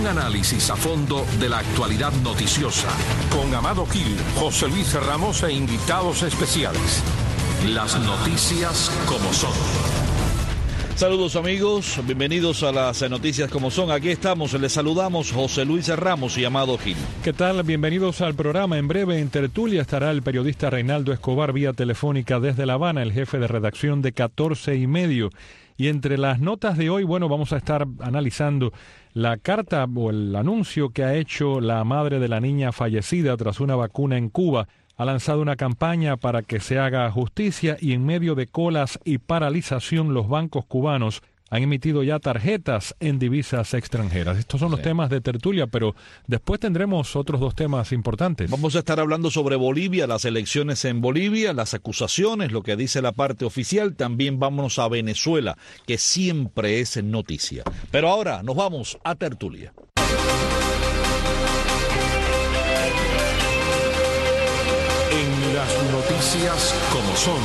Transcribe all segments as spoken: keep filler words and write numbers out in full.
Un análisis a fondo de la actualidad noticiosa. Con Amado Gil, José Luis Ramos e invitados especiales. Las noticias como son. Saludos amigos, bienvenidos a las noticias como son. Aquí estamos, les saludamos José Luis Ramos y Amado Gil. ¿Qué tal? Bienvenidos al programa. En breve en tertulia estará el periodista Reinaldo Escobar vía telefónica desde La Habana, el jefe de redacción de catorce y medio. Y entre las notas de hoy, bueno, vamos a estar analizando la carta o el anuncio que ha hecho la madre de la niña fallecida tras una vacuna en Cuba. Ha lanzado una campaña para que se haga justicia y en medio de colas y paralización los bancos cubanos han emitido ya tarjetas en divisas extranjeras. Estos son los sí. temas de tertulia, pero después tendremos otros dos temas importantes. Vamos a estar hablando sobre Bolivia, las elecciones en Bolivia, las acusaciones, lo que dice la parte oficial. También vámonos a Venezuela, que siempre es noticia. Pero ahora nos vamos a tertulia. En las noticias como son,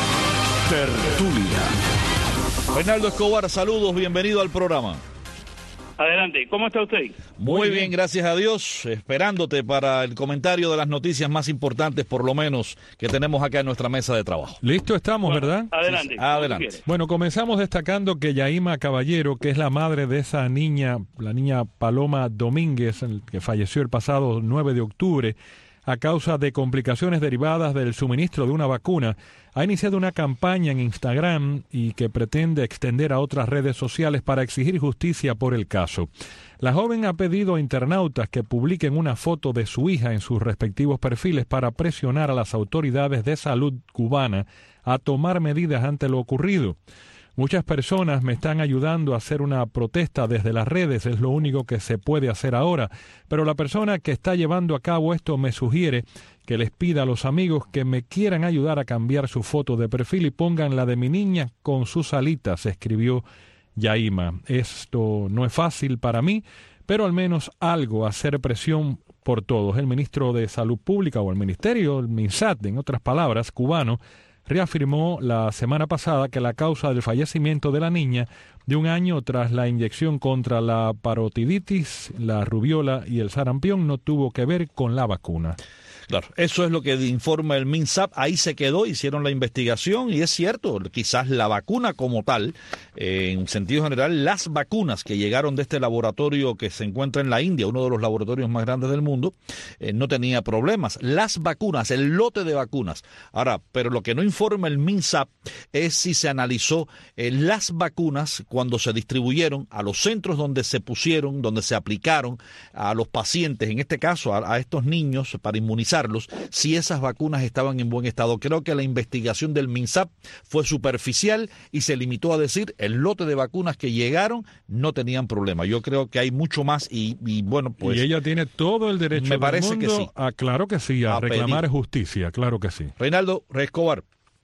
tertulia. Reinaldo Escobar, saludos, bienvenido al programa. Adelante, ¿cómo está usted? Muy, Muy bien. bien, gracias a Dios, esperándote para el comentario de las noticias más importantes, por lo menos, que tenemos acá en nuestra mesa de trabajo. Listo estamos, bueno, ¿verdad? Adelante. Sí, adelante. Bueno, comenzamos destacando que Yaima Caballero, que es la madre de esa niña, la niña Paloma Domínguez, que falleció el pasado nueve de octubre, a causa de complicaciones derivadas del suministro de una vacuna, ha iniciado una campaña en Instagram y que pretende extender a otras redes sociales para exigir justicia por el caso. La joven ha pedido a internautas que publiquen una foto de su hija en sus respectivos perfiles para presionar a las autoridades de salud cubana a tomar medidas ante lo ocurrido. Muchas personas me están ayudando a hacer una protesta desde las redes, es lo único que se puede hacer ahora, pero la persona que está llevando a cabo esto me sugiere que les pida a los amigos que me quieran ayudar a cambiar su foto de perfil y pongan la de mi niña con sus alitas, escribió Yaima. Esto no es fácil para mí, pero al menos algo, hacer presión por todos. El ministro de Salud Pública o el ministerio, el MINSAT, en otras palabras, cubano, reafirmó la semana pasada que la causa del fallecimiento de la niña de un año tras la inyección contra la parotiditis, la rubiola y el sarampión no tuvo que ver con la vacuna. Claro, eso es lo que informa el MINSAP, ahí se quedó, hicieron la investigación y es cierto, quizás la vacuna como tal, eh, en sentido general, las vacunas que llegaron de este laboratorio que se encuentra en la India, uno de los laboratorios más grandes del mundo, eh, no tenía problemas. Las vacunas, el lote de vacunas. Ahora, pero lo que no informa el MINSAP es si se analizó eh, las vacunas cuando se distribuyeron a los centros donde se pusieron, donde se aplicaron a los pacientes, en este caso a, a estos niños para inmunizar, si esas vacunas estaban en buen estado. Creo que la investigación del MINSAP fue superficial y se limitó a decir el lote de vacunas que llegaron no tenían problema. Yo creo que hay mucho más y, y bueno, pues... Y ella tiene todo el derecho me del parece mundo que sí. a, claro que sí, a, a reclamar pedir. justicia, claro que sí. Reinaldo Escobar.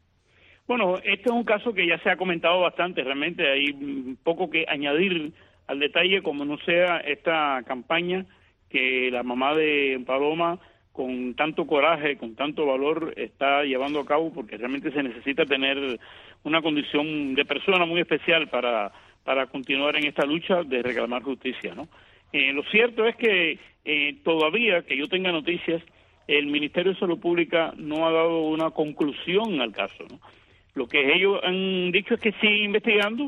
Bueno, este es un caso que ya se ha comentado bastante, realmente hay poco que añadir al detalle, como no sea esta campaña que la mamá de Paloma con tanto coraje, con tanto valor, está llevando a cabo, porque realmente se necesita tener una condición de persona muy especial para, para continuar en esta lucha de reclamar justicia, ¿no? Eh, lo cierto es que eh, todavía, que yo tenga noticias, el Ministerio de Salud Pública no ha dado una conclusión al caso, ¿no? Lo que ellos han dicho es que siguen investigando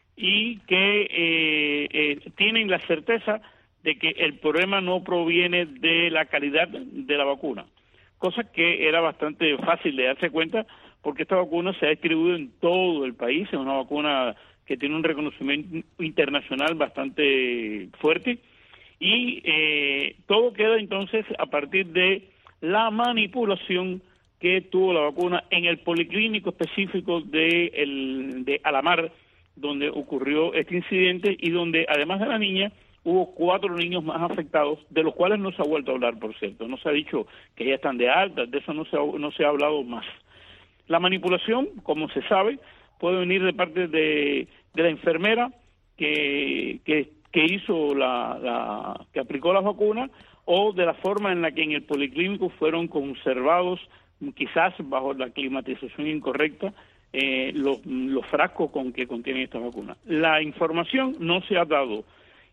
y que eh, eh, tienen la certeza de que el problema no proviene de la calidad de la vacuna, cosa que era bastante fácil de darse cuenta porque esta vacuna se ha distribuido en todo el país, es una vacuna que tiene un reconocimiento internacional bastante fuerte y eh, todo queda entonces a partir de la manipulación que tuvo la vacuna en el policlínico específico de, el, de Alamar, donde ocurrió este incidente y donde además de la niña hubo cuatro niños más afectados, de los cuales no se ha vuelto a hablar, por cierto. No se ha dicho que ya están de alta, de eso no se ha, no se ha hablado más. La manipulación, como se sabe, puede venir de parte de, de la enfermera que, que, que hizo la, la, que aplicó las vacunas, o de la forma en la que en el policlínico fueron conservados, quizás bajo la climatización incorrecta, eh, los, los frascos con que contienen esta vacuna. La información no se ha dado.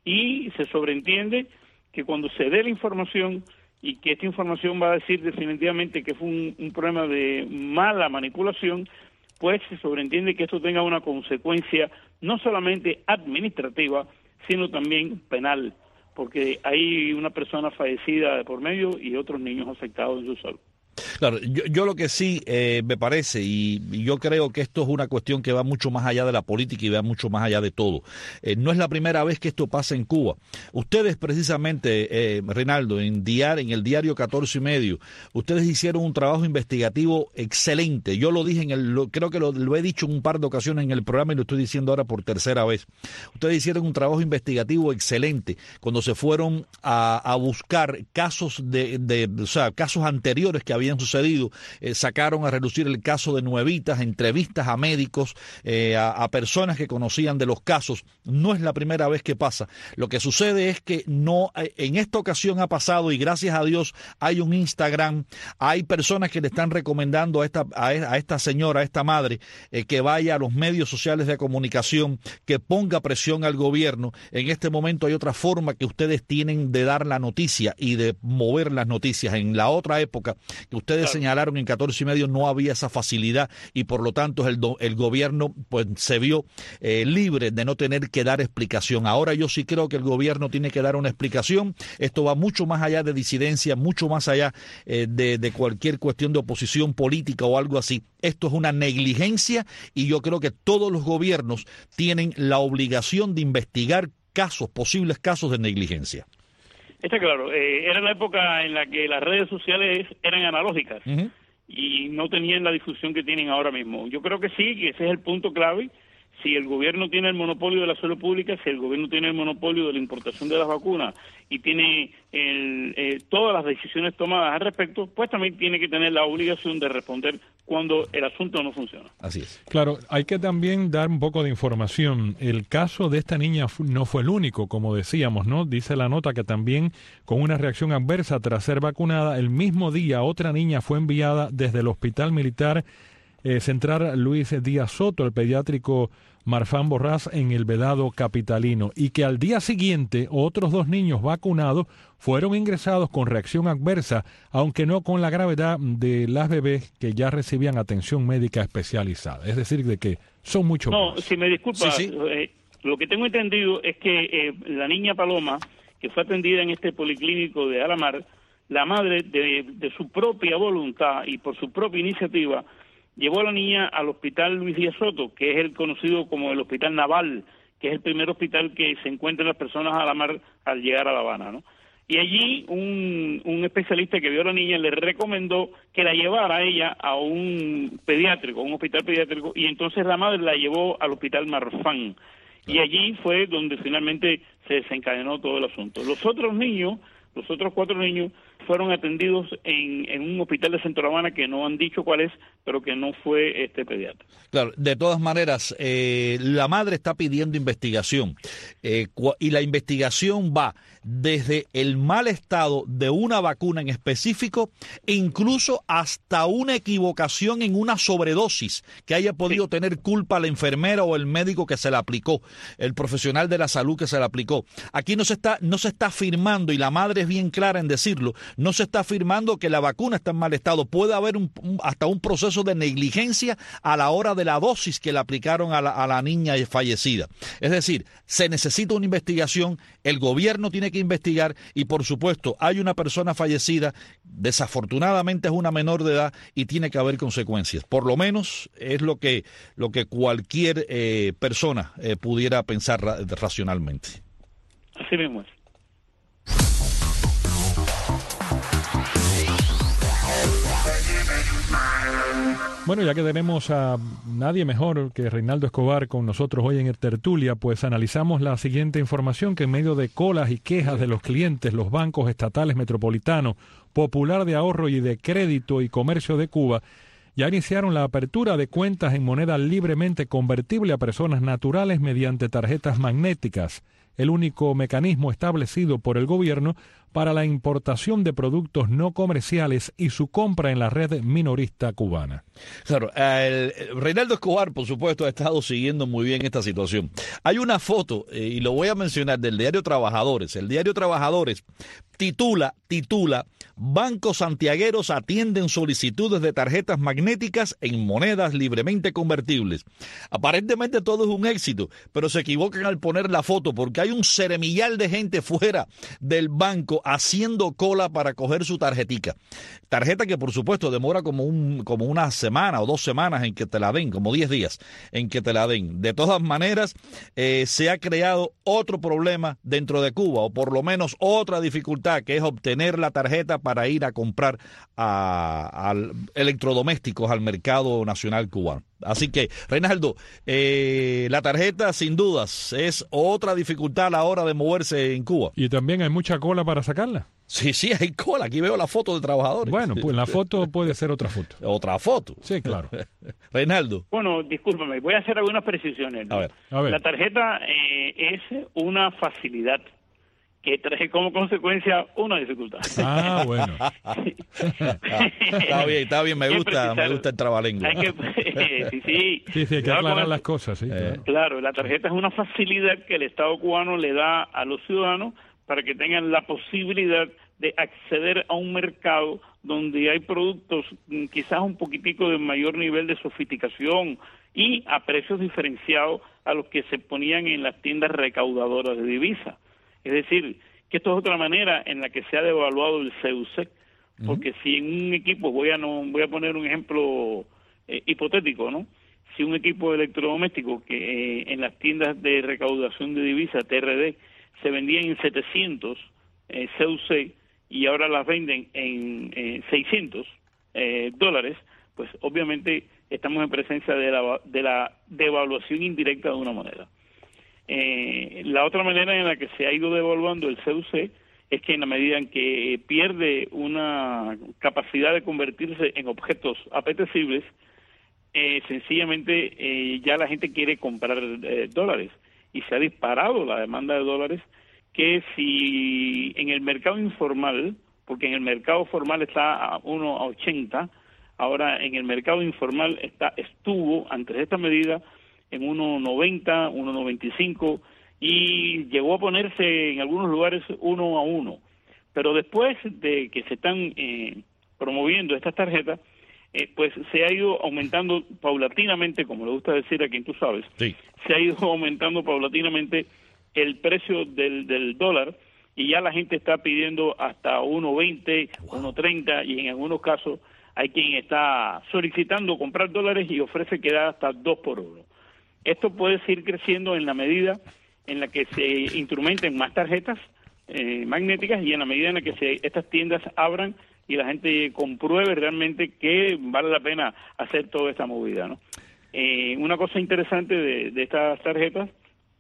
y se sobreentiende que cuando se dé la información y que esta información va a decir definitivamente que fue un, un problema de mala manipulación, pues se sobreentiende que esto tenga una consecuencia no solamente administrativa, sino también penal, porque hay una persona fallecida de por medio y otros niños afectados en su salud. Claro, yo, yo lo que sí eh, me parece, y, y yo creo que esto es una cuestión que va mucho más allá de la política y va mucho más allá de todo. Eh, no es la primera vez que esto pasa en Cuba. Ustedes precisamente, eh, Reinaldo, en, diar, en el diario catorce y medio, ustedes hicieron un trabajo investigativo excelente. Yo lo dije, en el, lo, creo que lo, lo he dicho en un par de ocasiones en el programa y lo estoy diciendo ahora por tercera vez. Ustedes hicieron un trabajo investigativo excelente cuando se fueron a, a buscar casos de, de, o sea, casos anteriores que habían sucedido, eh, sacaron a relucir el caso de Nuevitas, entrevistas a médicos, eh, a, a personas que conocían de los casos. No es la primera vez que pasa. Lo que sucede es que no, en esta ocasión ha pasado y gracias a Dios hay un Instagram, hay personas que le están recomendando a esta, a, a esta señora, a esta madre, eh, que vaya a los medios sociales de comunicación, que ponga presión al gobierno. En este momento hay otra forma que ustedes tienen de dar la noticia y de mover las noticias. En la otra época que ustedes claro. señalaron en catorce y medio no había esa facilidad y por lo tanto el, do, el gobierno pues se vio eh, libre de no tener que dar explicación. Ahora yo sí creo que el gobierno tiene que dar una explicación. Esto va mucho más allá de disidencia, mucho más allá eh, de, de cualquier cuestión de oposición política o algo así. Esto es una negligencia y yo creo que todos los gobiernos tienen la obligación de investigar casos, posibles casos de negligencia. Está claro, eh, era la época en la que las redes sociales eran analógicas uh-huh. y no tenían la difusión que tienen ahora mismo. Yo creo que sí, que ese es el punto clave. Si el gobierno tiene el monopolio de la salud pública, si el gobierno tiene el monopolio de la importación de las vacunas y tiene el, eh, todas las decisiones tomadas al respecto, pues también tiene que tener la obligación de responder cuando el asunto no funciona. Así es. Claro, hay que también dar un poco de información. El caso de esta niña no fue el único, como decíamos, ¿no? Dice la nota que también con una reacción adversa tras ser vacunada, el mismo día otra niña fue enviada desde el Hospital Militar Eh, Central Luis Díaz Soto, el pediátrico Marfán Borrás, en el Vedado capitalino, y que al día siguiente otros dos niños vacunados fueron ingresados con reacción adversa, aunque no con la gravedad de las bebés que ya recibían atención médica especializada. Es decir, de que son mucho No, más. si me disculpa, sí, sí. Eh, lo que tengo entendido es que eh, la niña Paloma, que fue atendida en este policlínico de Alamar, la madre de, de su propia voluntad y por su propia iniciativa, llevó a la niña al Hospital Luis Díaz Soto, que es el conocido como el Hospital Naval, que es el primer hospital que se encuentran las personas a la mar al llegar a La Habana, ¿no? Y allí un, un especialista que vio a la niña le recomendó que la llevara a ella a un pediátrico, a un hospital pediátrico, y entonces la madre la llevó al Hospital Marfán. Y allí fue donde finalmente se desencadenó todo el asunto. Los otros niños, los otros cuatro niños, fueron atendidos en, en un hospital de Centro Habana que no han dicho cuál es, pero que no fue este pediatra. Claro, de todas maneras, eh, la madre está pidiendo investigación eh, y la investigación va desde el mal estado de una vacuna en específico, incluso hasta una equivocación en una sobredosis, que haya podido sí. tener culpa la enfermera o el médico que se la aplicó, el profesional de la salud que se la aplicó. Aquí no se está, no se está afirmando, y la madre es bien clara en decirlo, no se está afirmando que la vacuna está en mal estado. Puede haber un, un, hasta un proceso de negligencia a la hora de la dosis que le aplicaron a la, a la niña fallecida. Es decir, se necesita una investigación, el gobierno tiene que investigar y, por supuesto, hay una persona fallecida, desafortunadamente es una menor de edad y tiene que haber consecuencias. Por lo menos es lo que, lo que cualquier eh, persona eh, pudiera pensar ra- racionalmente. Así mismo es. Bueno, ya que tenemos a nadie mejor que Reinaldo Escobar con nosotros hoy en el Tertulia, pues analizamos la siguiente información, que en medio de colas y quejas de los clientes, los bancos estatales metropolitanos, Popular de Ahorro y de Crédito y Comercio de Cuba, ya iniciaron la apertura de cuentas en moneda libremente convertible a personas naturales mediante tarjetas magnéticas, el único mecanismo establecido por el gobierno para la importación de productos no comerciales y su compra en la red minorista cubana. Claro, el, el Reinaldo Escobar, por supuesto, ha estado siguiendo muy bien esta situación. Hay una foto, eh, y lo voy a mencionar, del diario Trabajadores. El diario Trabajadores titula, titula, bancos santiagueros atienden solicitudes de tarjetas magnéticas en monedas libremente convertibles. Aparentemente todo es un éxito, pero se equivocan al poner la foto porque hay un ceremillal de gente fuera del banco haciendo cola para coger su tarjetica. Tarjeta que por supuesto demora como un como una semana o dos semanas en que te la den, como diez días en que te la den. De todas maneras, eh, se ha creado otro problema dentro de Cuba, o por lo menos otra dificultad, que es obtener la tarjeta para ir a comprar a, a electrodomésticos al mercado nacional cubano. Así que, Reinaldo, eh, la tarjeta sin dudas es otra dificultad a la hora de moverse en Cuba. Y también hay mucha cola para sacarla. Sí, sí, hay cola. Aquí veo la foto de Trabajadores. Bueno, pues la foto puede ser otra foto. Otra foto. Sí, claro. Reinaldo. Bueno, discúlpame, voy a hacer algunas precisiones, ¿no? A ver, a ver. La tarjeta eh, es una facilidad que trae como consecuencia una dificultad. Ah, bueno. Está bien, está bien, me gusta, me gusta el trabalengua. Hay que, eh, sí, sí. Sí, sí, hay que aclarar las cosas, sí. Eh. Claro. Claro, la tarjeta es una facilidad que el Estado cubano le da a los ciudadanos para que tengan la posibilidad de acceder a un mercado donde hay productos quizás un poquitico de mayor nivel de sofisticación y a precios diferenciados a los que se ponían en las tiendas recaudadoras de divisas. Es decir, que esto es otra manera en la que se ha devaluado el C U S E C, porque uh-huh. si en un equipo, voy a no voy a poner un ejemplo eh, hipotético, ¿no? Si un equipo electrodoméstico que eh, en las tiendas de recaudación de divisas, T R D, se vendían en setecientos eh, C U S E C y ahora las venden en eh, seiscientos eh, dólares, pues obviamente estamos en presencia de la, de la devaluación indirecta de una moneda. Eh, la otra manera en la que se ha ido devaluando el C U S E es que en la medida en que pierde una capacidad de convertirse en objetos apetecibles, eh, sencillamente eh, ya la gente quiere comprar eh, dólares y se ha disparado la demanda de dólares, que si en el mercado informal, porque en el mercado formal está a uno a ochenta, ahora en el mercado informal está estuvo antes de esta medida en uno noventa, uno noventa y cinco y llegó a ponerse en algunos lugares uno a uno. Pero después de que se están eh, promoviendo estas tarjetas, eh, pues se ha ido aumentando paulatinamente, como le gusta decir a quien tú sabes, sí. se ha ido aumentando paulatinamente el precio del, del dólar y ya la gente está pidiendo hasta uno veinte, wow. uno treinta y en algunos casos hay quien está solicitando comprar dólares y ofrece que da hasta dos por uno. Esto puede seguir creciendo en la medida en la que se instrumenten más tarjetas eh, magnéticas y en la medida en la que se, estas tiendas abran y la gente compruebe realmente que vale la pena hacer toda esta movida, ¿no? Eh, una cosa interesante de, de estas tarjetas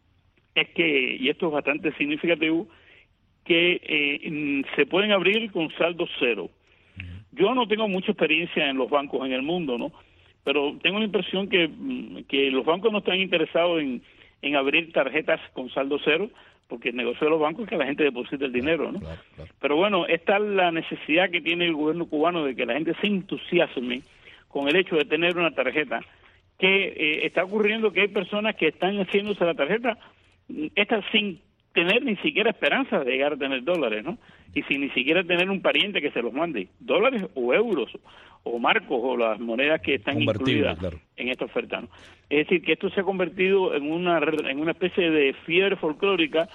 es que, y esto es bastante significativo, que eh, se pueden abrir con saldo cero. Yo no tengo mucha experiencia en los bancos en el mundo, ¿no? Pero tengo la impresión que, que los bancos no están interesados en, en abrir tarjetas con saldo cero, porque el negocio de los bancos es que la gente deposite el dinero, ¿no? Claro, claro. Pero bueno, esta es la necesidad que tiene el gobierno cubano de que la gente se entusiasme con el hecho de tener una tarjeta, que eh, está ocurriendo que hay personas que están haciéndose la tarjeta, esta sin tener ni siquiera esperanza de llegar a tener dólares, ¿no? Y sin ni siquiera tener un pariente que se los mande, dólares o euros, o marcos, o las monedas que están incluidas claro. en esta oferta, ¿no? Es decir, que esto se ha convertido en una en una especie de fiebre folclórica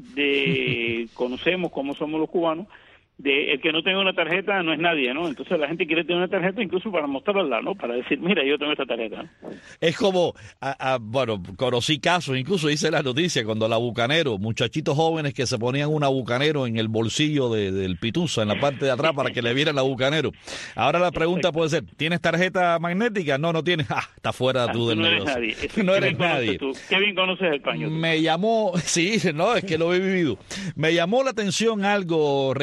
de, conocemos cómo somos los cubanos, de el que no tenga una tarjeta no es nadie, ¿no? Entonces la gente quiere tener una tarjeta incluso para mostrarla, ¿no? Para decir, mira, yo tengo esta tarjeta, ¿no? Es como, a, a, bueno, conocí casos, incluso hice la noticia cuando la Bucanero, muchachitos jóvenes que se ponían una Bucanero en el bolsillo de, del pituza, en la parte de atrás para que le vieran la Bucanero. Ahora la pregunta puede ser, ¿tienes tarjeta magnética? No, no tienes. Ah, está fuera ah, tú del no negocio. Eres nadie. Eso, no eres nadie. Tú. Qué bien conoces el paño. Tú. Me llamó, sí, no, es que lo he vivido. Me llamó la atención algo, Reinaldo,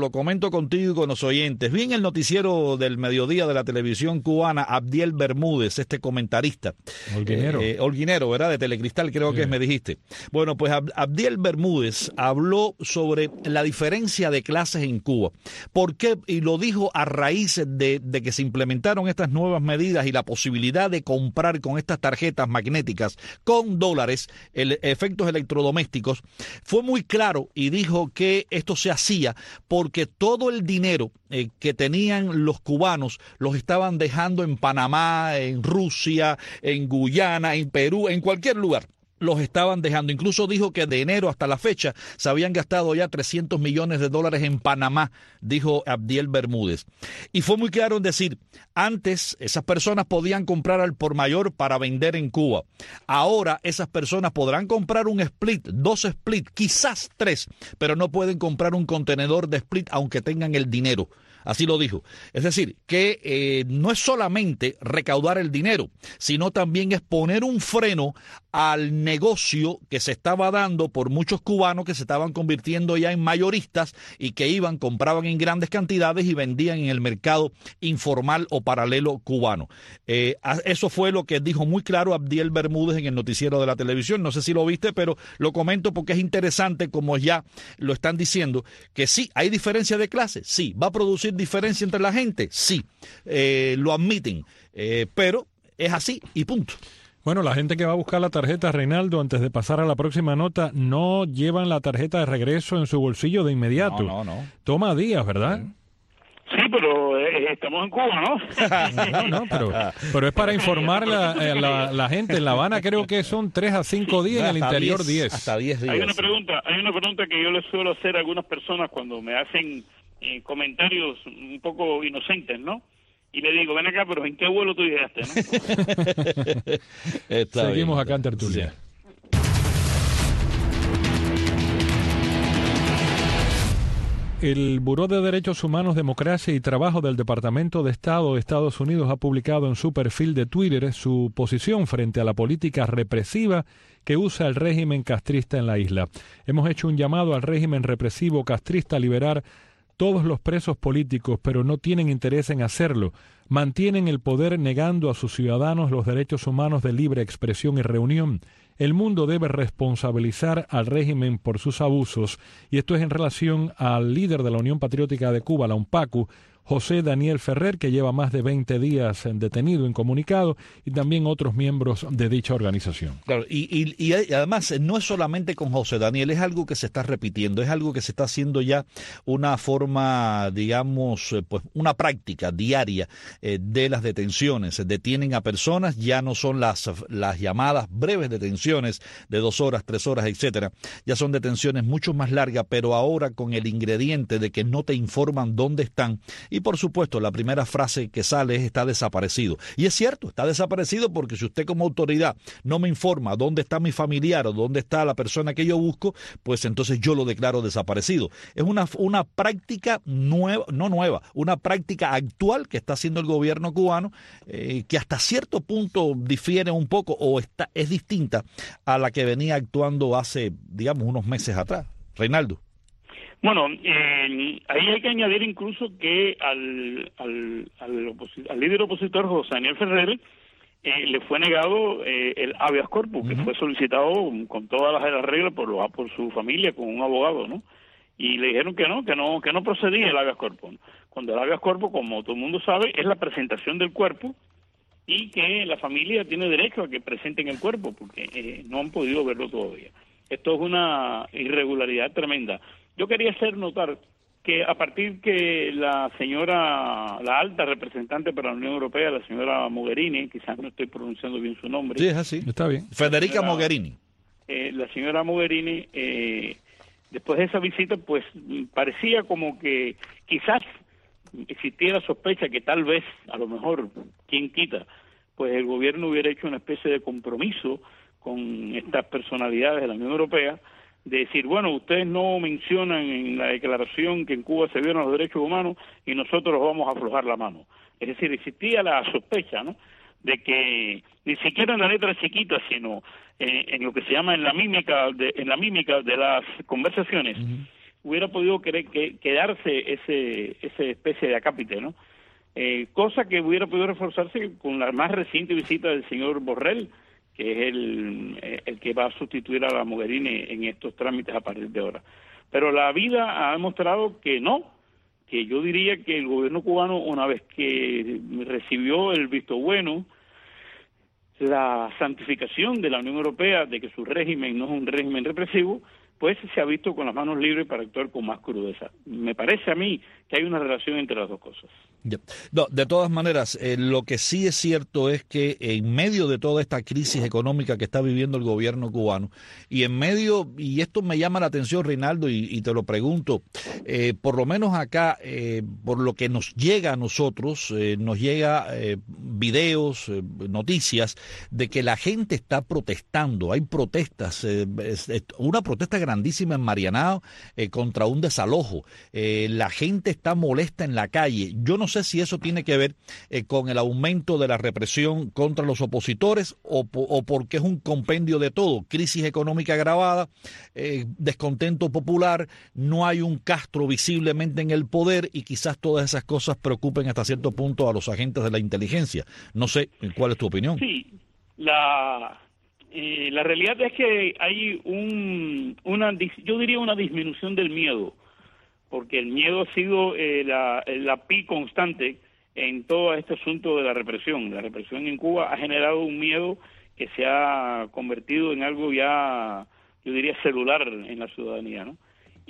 lo comento contigo y con los oyentes. Vi en el noticiero del mediodía de la televisión cubana Abdiel Bermúdez, este comentarista. Holguinero. Eh, eh, Holguinero, ¿verdad? De Telecristal, creo sí. que me dijiste. Bueno, pues Abdiel Bermúdez habló sobre la diferencia de clases en Cuba. ¿Por qué? Y lo dijo a raíz de, de que se implementaron estas nuevas medidas y la posibilidad de comprar con estas tarjetas magnéticas con dólares el, efectos electrodomésticos. Fue muy claro y dijo que esto se hacía porque todo el dinero eh, que tenían los cubanos los estaban dejando en Panamá, en Rusia, en Guyana, en Perú, en cualquier lugar. Los estaban dejando. Incluso dijo que de enero hasta la fecha se habían gastado ya trescientos millones de dólares en Panamá, dijo Abdiel Bermúdez. Y fue muy claro en decir, antes esas personas podían comprar al por mayor para vender en Cuba. Ahora esas personas podrán comprar un split, dos split, quizás tres, pero no pueden comprar un contenedor de split aunque tengan el dinero. Así lo dijo. Es decir, que eh, no es solamente recaudar el dinero, sino también es poner un freno al negocio que se estaba dando por muchos cubanos que se estaban convirtiendo ya en mayoristas y que iban, compraban en grandes cantidades y vendían en el mercado informal o paralelo cubano. Eh, eso fue lo que dijo muy claro Abdiel Bermúdez en el noticiero de la televisión. No sé si lo viste, pero lo comento porque es interesante, como ya lo están diciendo, que sí, hay diferencia de clase, sí, va a producir diferencia entre la gente, sí, eh, lo admiten, eh, pero es así y punto. Bueno, la gente que va a buscar la tarjeta, Reinaldo, antes de pasar a la próxima nota, no llevan la tarjeta de regreso en su bolsillo de inmediato. No, no, no. Toma días, ¿verdad? Sí, pero eh, estamos en Cuba, ¿no? No, no, pero, pero es para informar la, eh, la, la gente. En La Habana creo que son tres a cinco días, en el interior diez. Hasta diez días. Hay una pregunta, hay una pregunta que yo les suelo hacer a algunas personas cuando me hacen eh, comentarios un poco inocentes, ¿no? Y le digo, ven acá, pero ¿en qué vuelo tú llegaste, no? Seguimos bien acá en tertulia. Sí. El Buró de Derechos Humanos, Democracia y Trabajo del Departamento de Estado de Estados Unidos ha publicado en su perfil de Twitter su posición frente a la política represiva que usa el régimen castrista en la isla. Hemos hecho un llamado al régimen represivo castrista a liberar todos los presos políticos, pero no tienen interés en hacerlo. Mantienen el poder negando a sus ciudadanos los derechos humanos de libre expresión y reunión. El mundo debe responsabilizar al régimen por sus abusos, y esto es en relación al líder de la Unión Patriótica de Cuba, la UNPACU, José Daniel Ferrer, que lleva más de veinte días detenido, incomunicado, y también otros miembros de dicha organización. Claro, y, y, y además no es solamente con José Daniel, es algo que se está repitiendo, es algo que se está haciendo ya una forma, digamos, pues una práctica diaria eh, de las detenciones. Detienen a personas, ya no son las, las llamadas breves detenciones de dos horas, tres horas, etcétera. Ya son detenciones mucho más largas, pero ahora con el ingrediente de que no te informan dónde están. Y por supuesto, la primera frase que sale es está desaparecido. Y es cierto, está desaparecido porque si usted como autoridad no me informa dónde está mi familiar o dónde está la persona que yo busco, pues entonces yo lo declaro desaparecido. Es una, una práctica nueva, no nueva, una práctica actual que está haciendo el gobierno cubano, eh, que hasta cierto punto difiere un poco o está, es distinta a la que venía actuando hace, digamos, unos meses atrás. Reinaldo. Bueno, eh, ahí hay que añadir incluso que al, al, al, oposi- al líder opositor José Daniel Ferrer eh, le fue negado eh, el habeas corpus, uh-huh. que fue solicitado con todas las reglas por, lo, por su familia, con un abogado, ¿no? Y le dijeron que no, que no, que no procedía el habeas corpus. Cuando el habeas corpus, como todo el mundo sabe, es la presentación del cuerpo y que la familia tiene derecho a que presenten el cuerpo, porque eh, no han podido verlo todavía. Esto es una irregularidad tremenda. Yo quería hacer notar que a partir que la señora, la alta representante para la Unión Europea, la señora Mogherini, quizás no estoy pronunciando bien su nombre. Sí, es así. Está bien. Federica señora, Mogherini. Eh, la señora Mogherini, eh, después de esa visita, pues parecía como que quizás existiera sospecha que tal vez, a lo mejor, quién quita, pues el gobierno hubiera hecho una especie de compromiso con estas personalidades de la Unión Europea, de decir, bueno, ustedes no mencionan en la declaración que en Cuba se violan los derechos humanos y nosotros vamos a aflojar la mano. Es decir, existía la sospecha, ¿no?, de que ni siquiera en la letra chiquita, sino eh, en lo que se llama en la mímica de, en la mímica de las conversaciones, uh-huh. hubiera podido querer, que, quedarse ese esa especie de acápite, ¿no? Eh, cosa que hubiera podido reforzarse con la más reciente visita del señor Borrell, que es el, el que va a sustituir a la Mogherini en estos trámites a partir de ahora. Pero la vida ha demostrado que no, que yo diría que el gobierno cubano, una vez que recibió el visto bueno, la santificación de la Unión Europea de que su régimen no es un régimen represivo, pues se ha visto con las manos libres para actuar con más crudeza. Me parece a mí que hay una relación entre las dos cosas. No, de todas maneras, eh, lo que sí es cierto es que en medio de toda esta crisis económica que está viviendo el gobierno cubano, y en medio, y esto me llama la atención, Reinaldo, y, y te lo pregunto, eh, por lo menos acá, eh, por lo que nos llega a nosotros, eh, nos llega eh, videos, eh, noticias, de que la gente está protestando, hay protestas, eh, es, es una protesta grandísima en Marianao eh, contra un desalojo, eh, la gente está molesta en la calle. Yo no sé si eso tiene que ver eh, con el aumento de la represión contra los opositores o, o porque es un compendio de todo, crisis económica agravada, eh, descontento popular, no hay un Castro visiblemente en el poder y quizás todas esas cosas preocupen hasta cierto punto a los agentes de la inteligencia. No sé, ¿cuál es tu opinión? Sí, la... Eh, la realidad es que hay un, una, yo diría una disminución del miedo, porque el miedo ha sido eh, la, la pi constante en todo este asunto de la represión. La represión en Cuba ha generado un miedo que se ha convertido en algo ya, yo diría, celular en la ciudadanía, ¿no?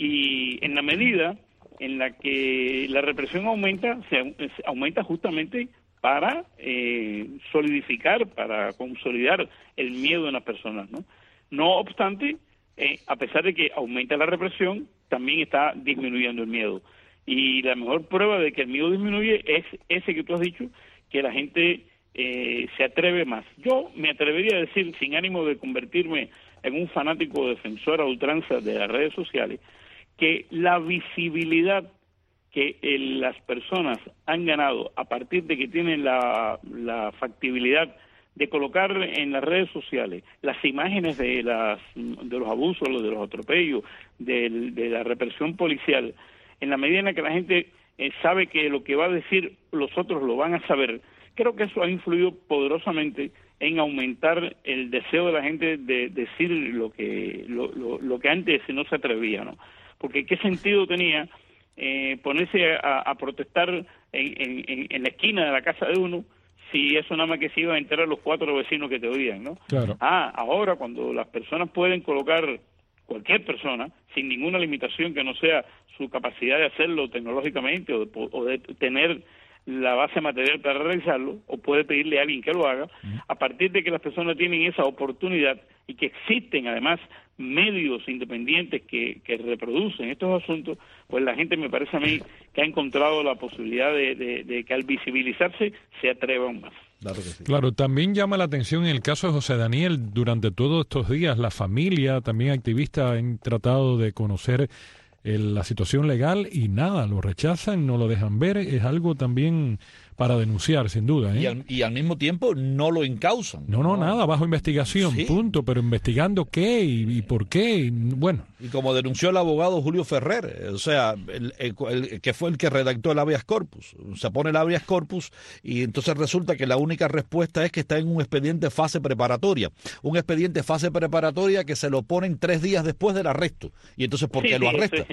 Y en la medida en la que la represión aumenta, se, se aumenta justamente para eh, solidificar, para consolidar el miedo en las personas, ¿no? No obstante, eh, a pesar de que aumenta la represión, también está disminuyendo el miedo. Y la mejor prueba de que el miedo disminuye es ese que tú has dicho, que la gente eh, se atreve más. Yo me atrevería a decir, sin ánimo de convertirme en un fanático defensor a ultranza de las redes sociales, que la visibilidad que eh, las personas han ganado a partir de que tienen la, la factibilidad de colocar en las redes sociales las imágenes de las de los abusos, de los atropellos, de, de la represión policial, en la medida en la que la gente eh, sabe que lo que va a decir los otros lo van a saber, creo que eso ha influido poderosamente en aumentar el deseo de la gente de decir lo que lo, lo, lo que antes no se atrevía, ¿no? Porque qué sentido tenía Eh, ponerse a, a protestar en, en, en la esquina de la casa de uno si eso nada más que se iba a enterar los cuatro vecinos que te oían, ¿no? Claro. Ah, ahora cuando las personas pueden colocar, cualquier persona, sin ninguna limitación que no sea su capacidad de hacerlo tecnológicamente o de, o de tener la base material para realizarlo, o puede pedirle a alguien que lo haga, uh-huh. A partir de que las personas tienen esa oportunidad y que existen además medios independientes que, que reproducen estos asuntos, pues la gente me parece a mí que ha encontrado la posibilidad de, de, de que al visibilizarse se atreva aún más. Claro, que sí. Claro, también llama la atención en el caso de José Daniel, durante todos estos días la familia, también activistas han tratado de conocer el, la situación legal y nada, lo rechazan, no lo dejan ver, es algo también para denunciar, sin duda. ¿eh? Y, al, y al mismo tiempo no lo encausan. No, no, no. nada, bajo investigación, sí. punto, pero investigando qué y, y por qué, y, bueno. Y como denunció el abogado Julio Ferrer, o sea, el, el, el que fue el que redactó el habeas corpus, se pone el habeas corpus y entonces resulta que la única respuesta es que está en un expediente fase preparatoria, un expediente fase preparatoria que se lo ponen tres días después del arresto, y entonces ¿por qué sí, lo sí, arresta?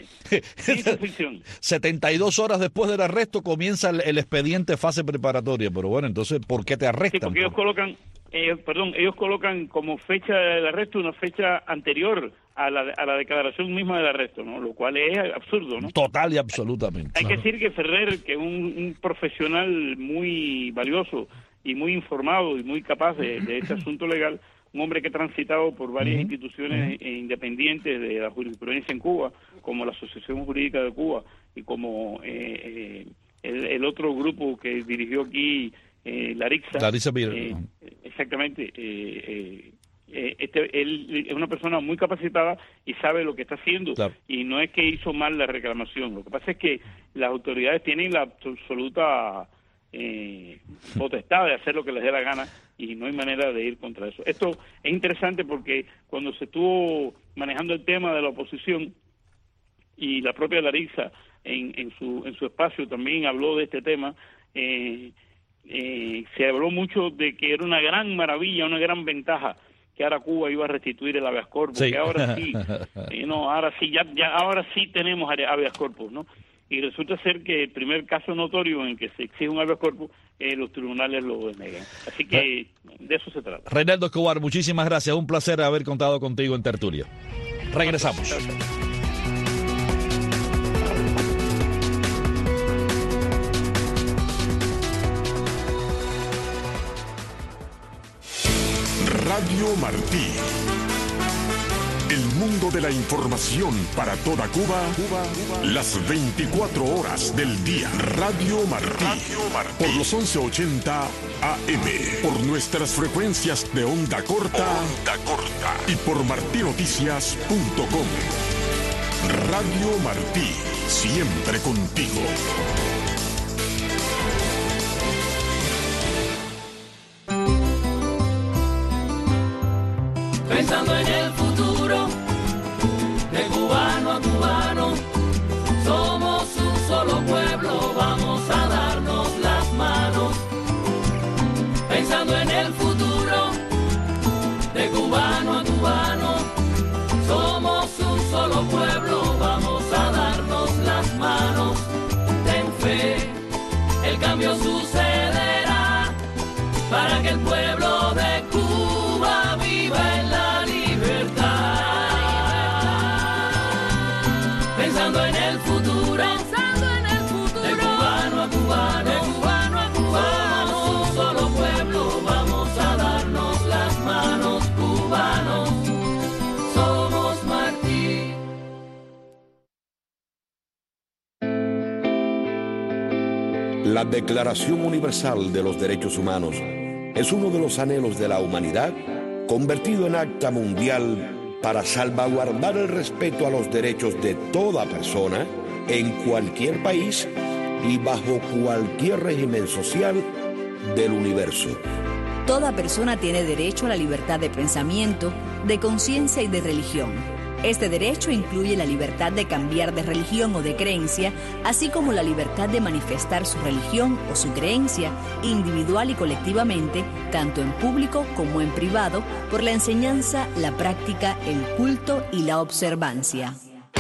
Sí. setenta y dos horas después del arresto comienza el, el expediente fase preparatoria, pero bueno, entonces ¿por qué te arrestan? Sí, porque ellos colocan, eh, perdón, ellos colocan como fecha del arresto una fecha anterior a la, a la declaración misma del arresto, ¿no? Lo cual es absurdo, ¿no? Total y absolutamente. Hay, hay claro. que decir que Ferrer, que es un, un profesional muy valioso y muy informado y muy capaz de, de este asunto legal, un hombre que ha transitado por varias uh-huh. instituciones uh-huh. independientes de la jurisprudencia en Cuba, como la Asociación Jurídica de Cuba y como eh, eh, el, el otro grupo que dirigió aquí, eh, Larissa. Larissa eh, exactamente. Eh, eh, este, él es una persona muy capacitada y sabe lo que está haciendo. Claro. Y no es que hizo mal la reclamación. Lo que pasa es que las autoridades tienen la absoluta eh, potestad de hacer lo que les dé la gana y no hay manera de ir contra eso. Esto es interesante porque cuando se estuvo manejando el tema de la oposición, y la propia Larissa en, en su en su espacio también habló de este tema. Eh, eh, se habló mucho de que era una gran maravilla, una gran ventaja que ahora Cuba iba a restituir el habeas corpus, sí. que ahora sí, eh, no, ahora sí, ya, ya ahora sí tenemos habeas corpus, ¿no? Y resulta ser que el primer caso notorio en que se exige un habeas corpus, eh, los tribunales lo denegan. Así que de eso se trata. Reinaldo Escobar, muchísimas gracias. Un placer haber contado contigo en Tertulia. Regresamos. Radio Martí. El mundo de la información para toda Cuba, Cuba, Cuba, las veinticuatro horas del día. Radio Martí. Radio Martí. Por los once ochenta A M. Por nuestras frecuencias de onda corta. Onda corta. Y por martinoticias punto com. Radio Martí. Siempre contigo. Pensando en el futuro, de cubano a cubano, somos un solo pueblo, vamos a darnos las manos. Pensando en el futuro, de cubano a cubano, somos un solo pueblo, vamos a darnos las manos. Ten fe, el cambio sucederá, para que el pueblo de Cuba viva en la libertad. Pensando en el futuro, pensando en el futuro, de cubano a cubano, de cubano a cubano, somos un solo pueblo, vamos a darnos las manos, cubanos, somos Martí. La Declaración Universal de los Derechos Humanos es uno de los anhelos de la humanidad convertido en acta mundial para salvaguardar el respeto a los derechos de toda persona en cualquier país y bajo cualquier régimen social del universo. Toda persona tiene derecho a la libertad de pensamiento, de conciencia y de religión. Este derecho incluye la libertad de cambiar de religión o de creencia, así como la libertad de manifestar su religión o su creencia, individual y colectivamente, tanto en público como en privado, por la enseñanza, la práctica, el culto y la observancia.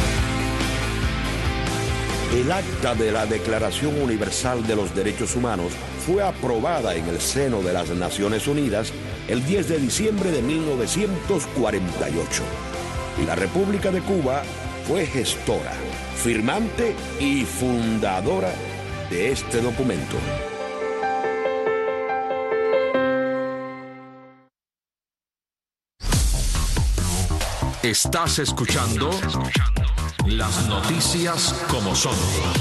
El acta de la Declaración Universal de los Derechos Humanos fue aprobada en el seno de las Naciones Unidas el diez de diciembre de mil novecientos cuarenta y ocho. Y la República de Cuba fue gestora, firmante y fundadora de este documento. Estás escuchando las noticias como son.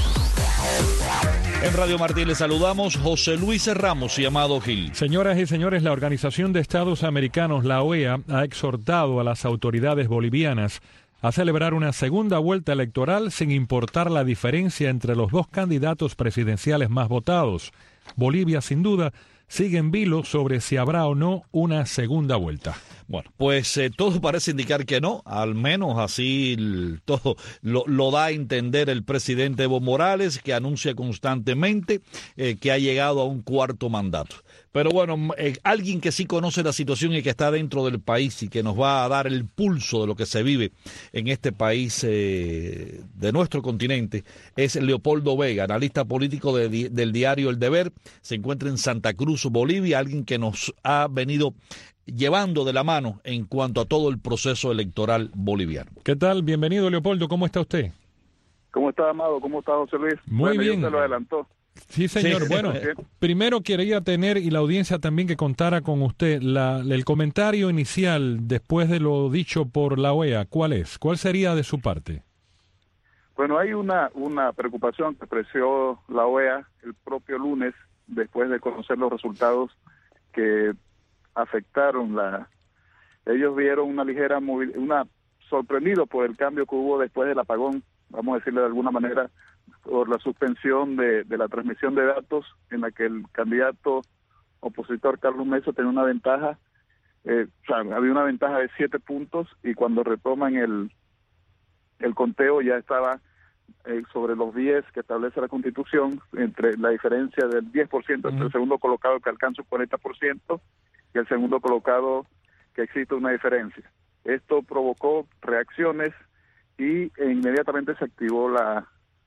En Radio Martí le saludamos José Luis Ramos y Amado Gil. Señoras y señores, la Organización de Estados Americanos, la O E A, ha exhortado a las autoridades bolivianas a celebrar una segunda vuelta electoral sin importar la diferencia entre los dos candidatos presidenciales más votados. Bolivia, sin duda, sigue en vilo sobre si habrá o no una segunda vuelta. Bueno, pues eh, todo parece indicar que no, al menos así el, todo lo, lo da a entender el presidente Evo Morales, que anuncia constantemente eh, que ha llegado a un cuarto mandato. Pero bueno, eh, alguien que sí conoce la situación y que está dentro del país y que nos va a dar el pulso de lo que se vive en este país eh, de nuestro continente es Leopoldo Vega, analista político de, del diario El Deber. Se encuentra en Santa Cruz, Bolivia, alguien que nos ha venido llevando de la mano en cuanto a todo el proceso electoral boliviano. ¿Qué tal? Bienvenido, Leopoldo. ¿Cómo está usted? ¿Cómo está, Amado? ¿Cómo está, José Luis? Muy bueno, bien. Yo te lo adelantó. Sí, señor. Sí. Bueno, primero quería tener, y la audiencia también, que contara con usted la, el comentario inicial después de lo dicho por la O E A. ¿Cuál es? ¿Cuál sería de su parte? Bueno, hay una, una preocupación que expresó la O E A el propio lunes, después de conocer los resultados que afectaron la... Ellos vieron una ligera movil... una sorprendido por el cambio que hubo después del apagón, vamos a decirle de alguna manera, por la suspensión de, de la transmisión de datos, en la que el candidato opositor Carlos Mesa tenía una ventaja, eh, o sea, había una ventaja de siete puntos, y cuando retoman el el conteo ya estaba eh, sobre los diez que establece la Constitución, entre la diferencia del diez por ciento entre el segundo colocado que alcanza un cuarenta por ciento y el segundo colocado que existe una diferencia. Esto provocó reacciones y e inmediatamente se activó la,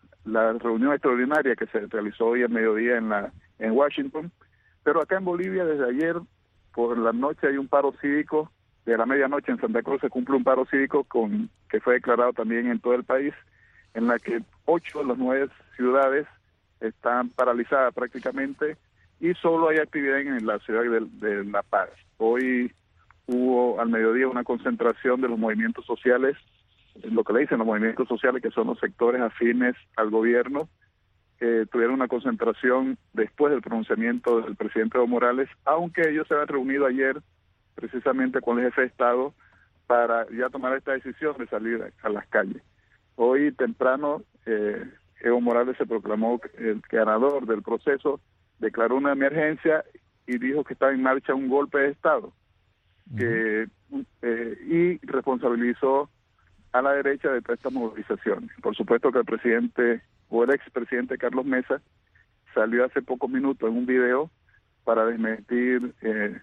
la reunión extraordinaria que se realizó hoy al mediodía en, la, en Washington. Pero acá en Bolivia desde ayer por la noche hay un paro cívico. De la medianoche en Santa Cruz se cumple un paro cívico con que fue declarado también en todo el país, en la que ocho de las nueve ciudades están paralizadas prácticamente y solo hay actividad en la ciudad de, de La Paz. Hoy hubo al mediodía una concentración de los movimientos sociales, lo que le dicen los movimientos sociales, que son los sectores afines al gobierno, que tuvieron una concentración después del pronunciamiento del presidente Evo Morales, aunque ellos se habían reunido ayer precisamente con el jefe de Estado para ya tomar esta decisión de salir a, a las calles. Hoy temprano eh, Evo Morales se proclamó el ganador del proceso, declaró una emergencia y dijo que estaba en marcha un golpe de Estado, uh-huh. que eh, y responsabilizó a la derecha de todas estas movilizaciones. Por supuesto que el presidente o el expresidente Carlos Mesa salió hace pocos minutos en un video para desmentir eh,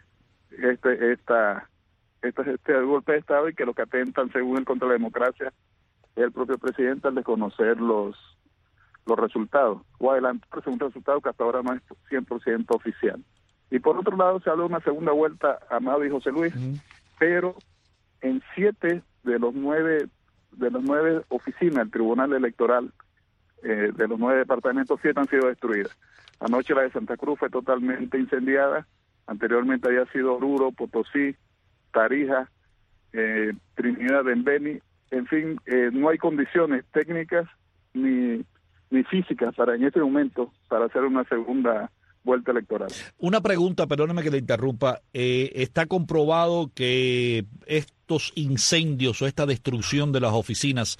este esta este, este golpe de Estado y que lo que atentan según él contra la democracia es el propio presidente al desconocer los los resultados o adelantarse un resultado que hasta ahora no es cien por ciento oficial. Y por otro lado se habla de una segunda vuelta, Amado y José Luis, uh-huh. pero en siete de los nueve de las nueve oficinas del Tribunal Electoral eh, de los nueve departamentos, siete han sido destruidas. Anoche la de Santa Cruz fue totalmente incendiada. Anteriormente había sido Oruro, Potosí, Tarija, eh, Trinidad, Beni. En fin, eh, no hay condiciones técnicas ni, ni físicas para en este momento para hacer una segunda vuelta electoral. Una pregunta, perdóneme que le interrumpa. Eh, ¿Está comprobado que estos incendios o esta destrucción de las oficinas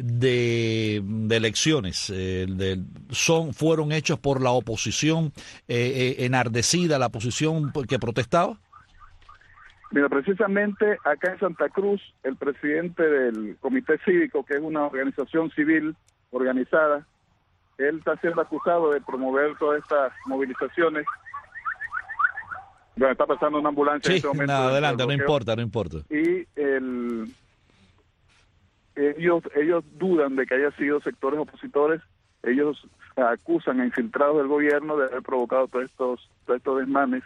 de, de elecciones eh, de, son fueron hechos por la oposición eh, eh, enardecida, la oposición que protestaba? Mira, precisamente acá en Santa Cruz, el presidente del Comité Cívico, que es una organización civil organizada, él está siendo acusado de promover todas estas movilizaciones. Bueno, está pasando una ambulancia sí, en este momento. No, adelante, no importa, no importa. Y el, ellos ellos dudan de que haya sido sectores opositores. Ellos acusan a infiltrados del gobierno de haber provocado todos estos, todos estos desmanes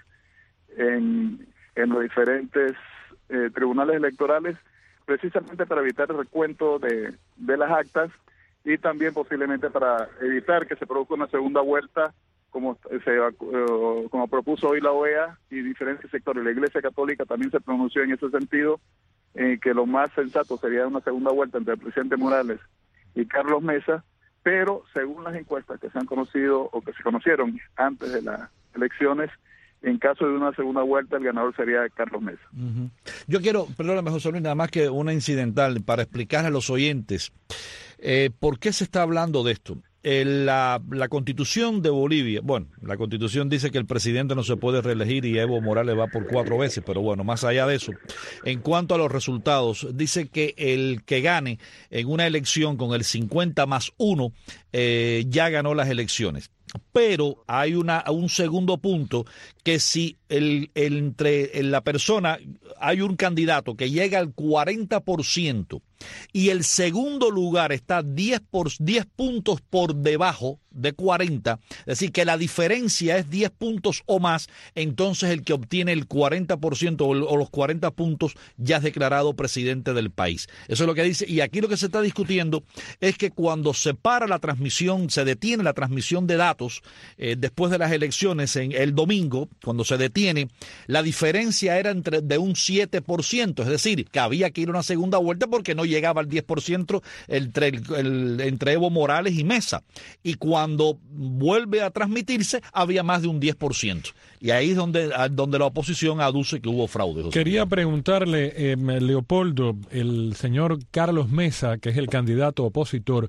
en, en los diferentes eh, tribunales electorales, precisamente para evitar el recuento de, de las actas y también posiblemente para evitar que se produzca una segunda vuelta como se uh, como propuso hoy la O E A y diferentes sectores. La Iglesia Católica también se pronunció en ese sentido, eh, que lo más sensato sería una segunda vuelta entre el presidente Morales y Carlos Mesa, pero según las encuestas que se han conocido o que se conocieron antes de las elecciones, en caso de una segunda vuelta, el ganador sería Carlos Mesa. Uh-huh. Yo quiero, perdóname José Luis, nada más que una incidental para explicar a los oyentes eh, por qué se está hablando de esto. Eh, la, la Constitución de Bolivia, bueno, la Constitución dice que el presidente no se puede reelegir y Evo Morales va por cuatro veces, pero bueno, más allá de eso, en cuanto a los resultados, dice que el que gane en una elección con el cincuenta más uno eh, ya ganó las elecciones. Pero hay una un segundo punto, que si el, el entre la persona hay un candidato que llega al cuarenta por ciento y el segundo lugar está diez por diez puntos por debajo de cuarenta, es decir, que la diferencia es diez puntos o más, entonces el que obtiene el cuarenta por ciento o, o los cuarenta puntos ya es declarado presidente del país. Eso es lo que dice, y aquí lo que se está discutiendo es que cuando se para la transmisión, se detiene la transmisión de datos eh, después de las elecciones en el domingo, cuando se detiene, la diferencia era entre de un siete por ciento, es decir, que había que ir a una segunda vuelta porque no llegaba al diez por ciento entre, el, el, entre Evo Morales y Mesa. Y cuando vuelve a transmitirse, había más de un diez por ciento. Y ahí es donde, donde la oposición aduce que hubo fraude. José. Quería preguntarle, eh, Leopoldo, el señor Carlos Mesa, que es el candidato opositor,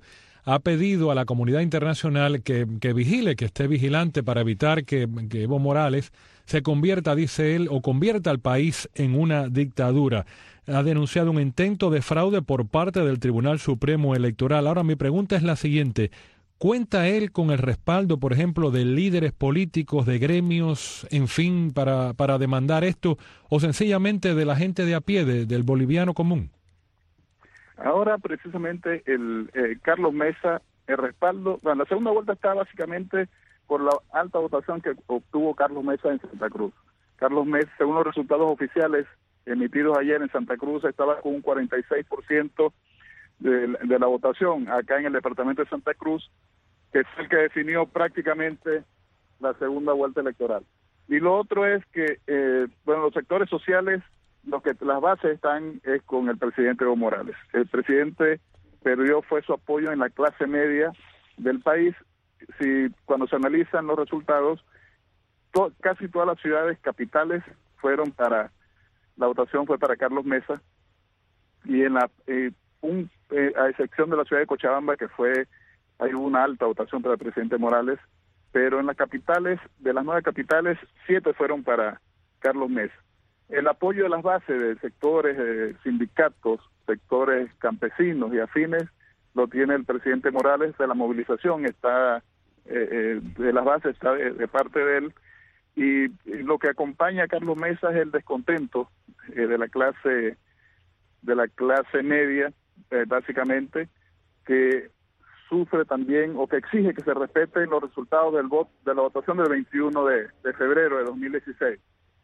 ha pedido a la comunidad internacional que, que vigile, que esté vigilante para evitar que, que Evo Morales se convierta, dice él, o convierta al país en una dictadura. Ha denunciado un intento de fraude por parte del Tribunal Supremo Electoral. Ahora mi pregunta es la siguiente. ¿Cuenta él con el respaldo, por ejemplo, de líderes políticos, de gremios, en fin, para, para demandar esto, o sencillamente de la gente de a pie, de, del boliviano común? Ahora, precisamente, el eh, Carlos Mesa, el respaldo, bueno, la segunda vuelta está básicamente por la alta votación que obtuvo Carlos Mesa en Santa Cruz. Carlos Mesa, según los resultados oficiales emitidos ayer en Santa Cruz, estaba con un cuarenta y seis por ciento de, de la votación acá en el departamento de Santa Cruz, que es el que definió prácticamente la segunda vuelta electoral. Y lo otro es que, eh, bueno, los sectores sociales, los que las bases están es con el presidente Evo Morales. El presidente perdió fue su apoyo en la clase media del país. Si cuando se analizan los resultados, to, casi todas las ciudades capitales fueron para, la votación fue para Carlos Mesa, y en la eh, un, eh, a excepción de la ciudad de Cochabamba, que fue, hay una alta votación para el presidente Morales, pero en las capitales, de las nueve capitales, siete fueron para Carlos Mesa. El apoyo de las bases de sectores, eh, sindicatos, sectores campesinos y afines, lo tiene el presidente Morales. De la movilización está, eh, eh, de las bases está de, de parte de él, y, y lo que acompaña a Carlos Mesa es el descontento eh, de la clase de la clase media, eh, básicamente, que sufre también o que exige que se respeten los resultados del voto de la votación del veintiuno de febrero de dos mil dieciséis.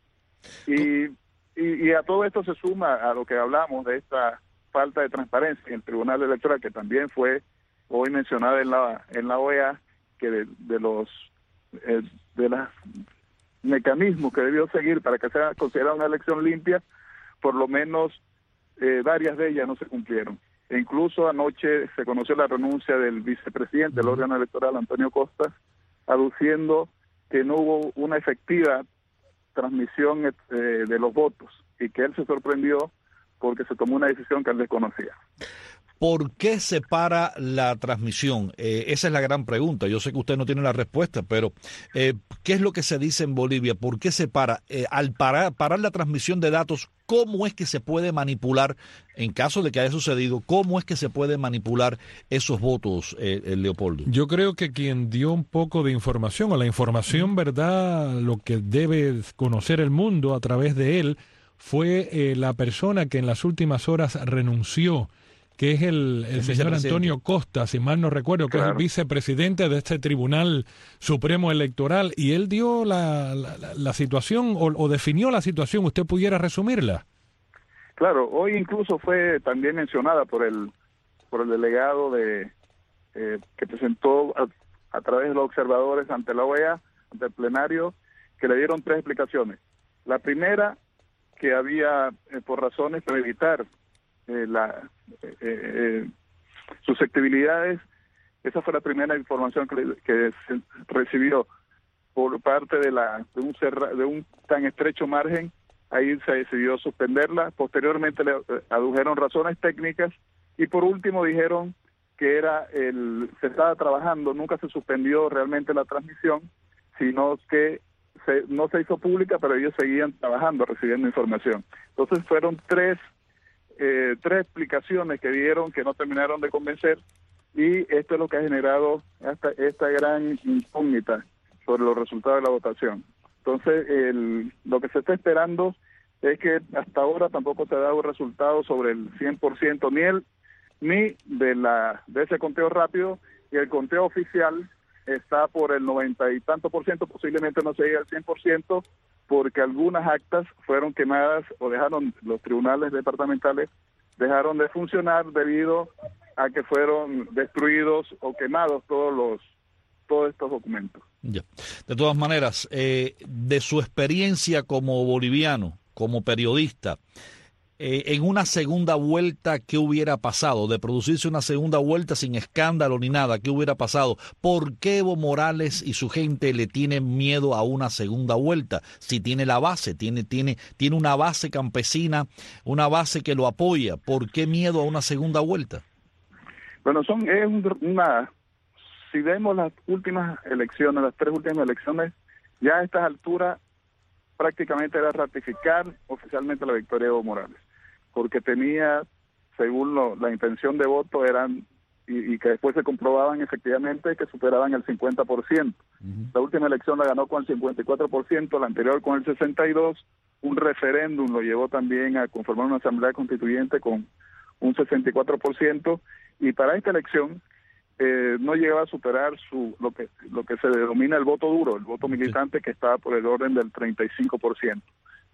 Y, y, y a todo esto se suma a lo que hablamos de esta falta de transparencia en el Tribunal Electoral, que también fue hoy mencionada en la en la O E A, que de, de los eh, de los mecanismos que debió seguir para que sea considerada una elección limpia, por lo menos eh, varias de ellas no se cumplieron. E incluso anoche se conoció la renuncia del vicepresidente del órgano electoral, Antonio Costas, aduciendo que no hubo una efectiva transmisión eh, de los votos, y que él se sorprendió porque se tomó una decisión que él desconocía. ¿Por qué se para la transmisión? Eh, esa es la gran pregunta. Yo sé que usted no tiene la respuesta, pero eh, ¿qué es lo que se dice en Bolivia? ¿Por qué se para? Eh, al parar, parar la transmisión de datos, ¿cómo es que se puede manipular, en caso de que haya sucedido, cómo es que se puede manipular esos votos, eh, Leopoldo? Yo creo que quien dio un poco de información, o la información, ¿verdad?, lo que debe conocer el mundo a través de él, fue eh, la persona que en las últimas horas renunció, que es el, el, el señor Antonio Costa, si mal no recuerdo, que claro, es el vicepresidente de este Tribunal Supremo Electoral, y él dio la, la, la situación, o, o definió la situación. ¿Usted pudiera resumirla? Claro, hoy incluso fue también mencionada por el por el delegado de eh, que presentó a, a través de los observadores ante la O E A, ante el plenario, que le dieron tres explicaciones. La primera, que había, eh, por razones para evitar Eh, la eh, eh, susceptibilidades, esa fue la primera información que, que se recibió por parte de la de un cerra, de un tan estrecho margen. Ahí se decidió suspenderla. Posteriormente le adujeron razones técnicas, y por último dijeron que era el se estaba trabajando, nunca se suspendió realmente la transmisión, sino que se, no se hizo pública, pero ellos seguían trabajando, recibiendo información. Entonces fueron tres Eh, tres explicaciones que dieron que no terminaron de convencer, y esto es lo que ha generado esta, esta gran incógnita sobre los resultados de la votación. Entonces, el, lo que se está esperando es que hasta ahora tampoco se ha dado resultado sobre el cien por ciento ni el ni de la de ese conteo rápido, y el conteo oficial está por el noventa y tanto por ciento, posiblemente no se llegue al cien por ciento, porque algunas actas fueron quemadas o dejaron, los tribunales departamentales dejaron de funcionar debido a que fueron destruidos o quemados todos los todos estos documentos. Ya. De todas maneras, eh, de su experiencia como boliviano, como periodista, eh, en una segunda vuelta, ¿qué hubiera pasado? De producirse una segunda vuelta sin escándalo ni nada, ¿qué hubiera pasado? ¿Por qué Evo Morales y su gente le tienen miedo a una segunda vuelta? Si tiene la base, tiene, tiene, tiene una base campesina, una base que lo apoya, ¿por qué miedo a una segunda vuelta? Bueno, son es una, si vemos las últimas elecciones, las tres últimas elecciones, ya a estas alturas prácticamente era ratificar oficialmente la victoria de Evo Morales, porque tenía, según lo, la intención de voto, eran, y, y que después se comprobaban efectivamente que superaban el cincuenta por ciento. Uh-huh. La última elección la ganó con el cincuenta y cuatro por ciento, la anterior con el sesenta y dos por ciento, un referéndum lo llevó también a conformar una asamblea constituyente con un sesenta y cuatro por ciento, y para esta elección eh, no llegaba a superar su lo que lo que se denomina el voto duro, el voto militante, que estaba por el orden del treinta y cinco por ciento.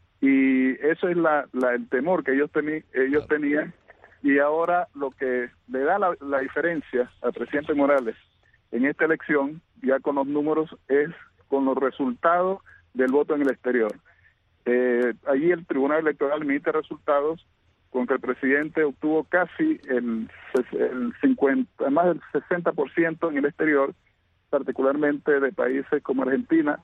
Y eso es la, la el temor que ellos, tení, ellos tenían, y ahora lo que le da la, la diferencia al presidente Morales en esta elección, ya con los números, es con los resultados del voto en el exterior. Eh, allí el Tribunal Electoral emite resultados con que el presidente obtuvo casi el, el cincuenta, más del sesenta por ciento en el exterior, particularmente de países como Argentina,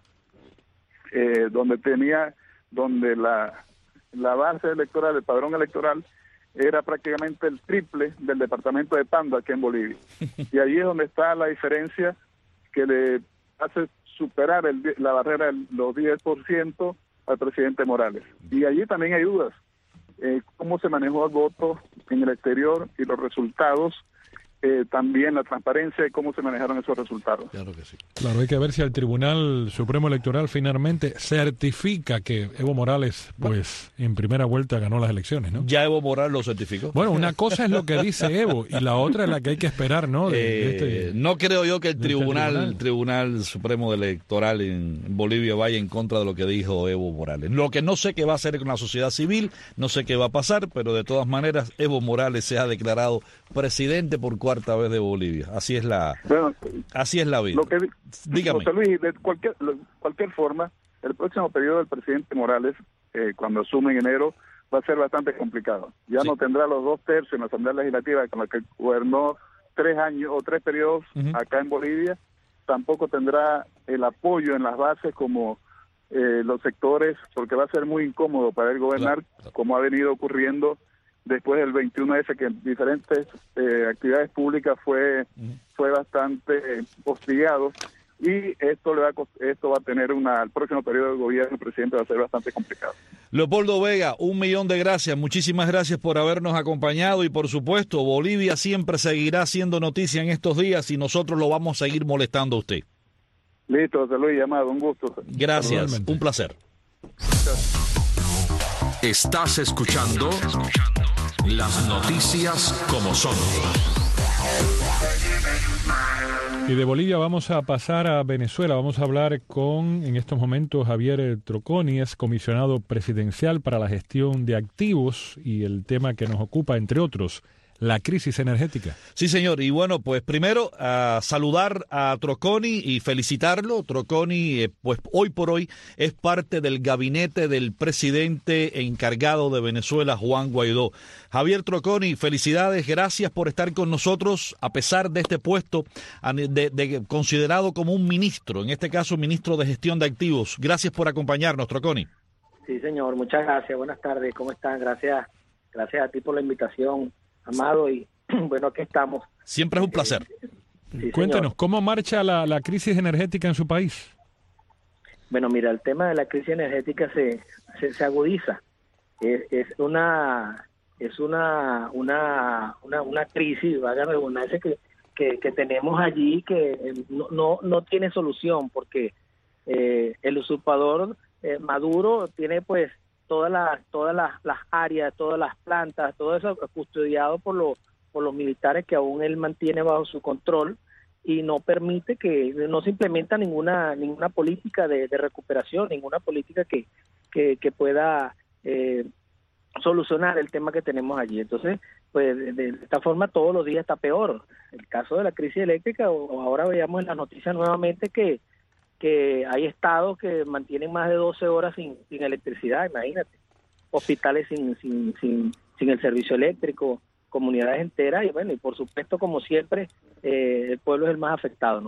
eh, donde tenía, donde la, la base electoral, el padrón electoral, era prácticamente el triple del departamento de Pando aquí en Bolivia. Y allí es donde está la diferencia que le hace superar el, la barrera de los diez por ciento al presidente Morales. Y allí también hay dudas. Eh, cómo se manejó el voto en el exterior y los resultados, eh, también la transparencia de cómo se manejaron esos resultados. Claro que sí. Claro, hay que ver si el Tribunal Supremo Electoral finalmente certifica que Evo Morales, pues, en primera vuelta ganó las elecciones, ¿no? Ya Evo Morales lo certificó. Bueno, una cosa es lo que dice Evo y la otra es la que hay que esperar, ¿no? De, eh, de este, no creo yo que el tribunal, tribunal. tribunal Supremo Electoral en Bolivia vaya en contra de lo que dijo Evo Morales. Lo que no sé qué va a hacer con la sociedad civil, no sé qué va a pasar, pero de todas maneras Evo Morales se ha declarado presidente por cuarta vez de Bolivia. Así es la bueno, así es la vida. Lo que, Dígame. José Luis, de cualquier, cualquier forma, el próximo periodo del presidente Morales, eh, cuando asume en enero, va a ser bastante complicado. Ya sí. no tendrá los dos tercios en la Asamblea Legislativa con la que gobernó tres años o tres periodos uh-huh. acá en Bolivia. Tampoco tendrá el apoyo en las bases como eh, los sectores, porque va a ser muy incómodo para él gobernar, claro, claro. como ha venido ocurriendo después del veintiuno ese, que en diferentes eh, actividades públicas fue uh-huh. fue bastante eh, hostigado, y esto le va a, esto va a tener una el próximo periodo de gobierno del presidente va a ser bastante complicado. Leopoldo Vega, un millón de gracias, muchísimas gracias por habernos acompañado, y por supuesto Bolivia siempre seguirá siendo noticia en estos días y nosotros lo vamos a seguir molestando a usted. Listo, José Luis, llamado, un gusto. Gracias, un placer. Estás escuchando las noticias como son. Y de Bolivia vamos a pasar a Venezuela. Vamos a hablar con, en estos momentos, Javier Troconi, es comisionado presidencial para la gestión de activos, y el tema que nos ocupa, entre otros, la crisis energética. Sí, señor. Y bueno, pues primero a saludar a Troconi y felicitarlo. Troconi, eh, pues hoy por hoy es parte del gabinete del presidente encargado de Venezuela, Juan Guaidó. Javier Troconi, felicidades, gracias por estar con nosotros a pesar de este puesto de, de, considerado como un ministro, en este caso ministro de Gestión de Activos. Gracias por acompañarnos, Troconi. Sí, señor, muchas gracias. Buenas tardes, ¿cómo están? Gracias, gracias a ti por la invitación, Amado, y bueno, aquí estamos. Siempre es un placer. Eh, sí, Cuéntenos, señor. ¿cómo marcha la, la crisis energética en su país? Bueno, mira, el tema de la crisis energética se, se, se agudiza. Es, es una es una una una, una crisis, valga la redundancia, que, que, que tenemos allí, que no, no, no tiene solución, porque eh, el usurpador eh, Maduro tiene pues todas las todas las, las áreas, todas las plantas, todo eso custodiado por los por los militares que aún él mantiene bajo su control, y no permite que no se implementa ninguna ninguna política de, de recuperación, ninguna política que que, que pueda eh, solucionar el tema que tenemos allí. Entonces, pues de, de esta forma todos los días está peor. El caso de la crisis eléctrica, o, o ahora veíamos en las noticias nuevamente que que hay estados que mantienen más de doce horas sin, sin electricidad, imagínate. Hospitales sin, sin, sin, sin el servicio eléctrico, comunidades enteras, y bueno, y por supuesto, como siempre, eh, el pueblo es el más afectado, ¿no?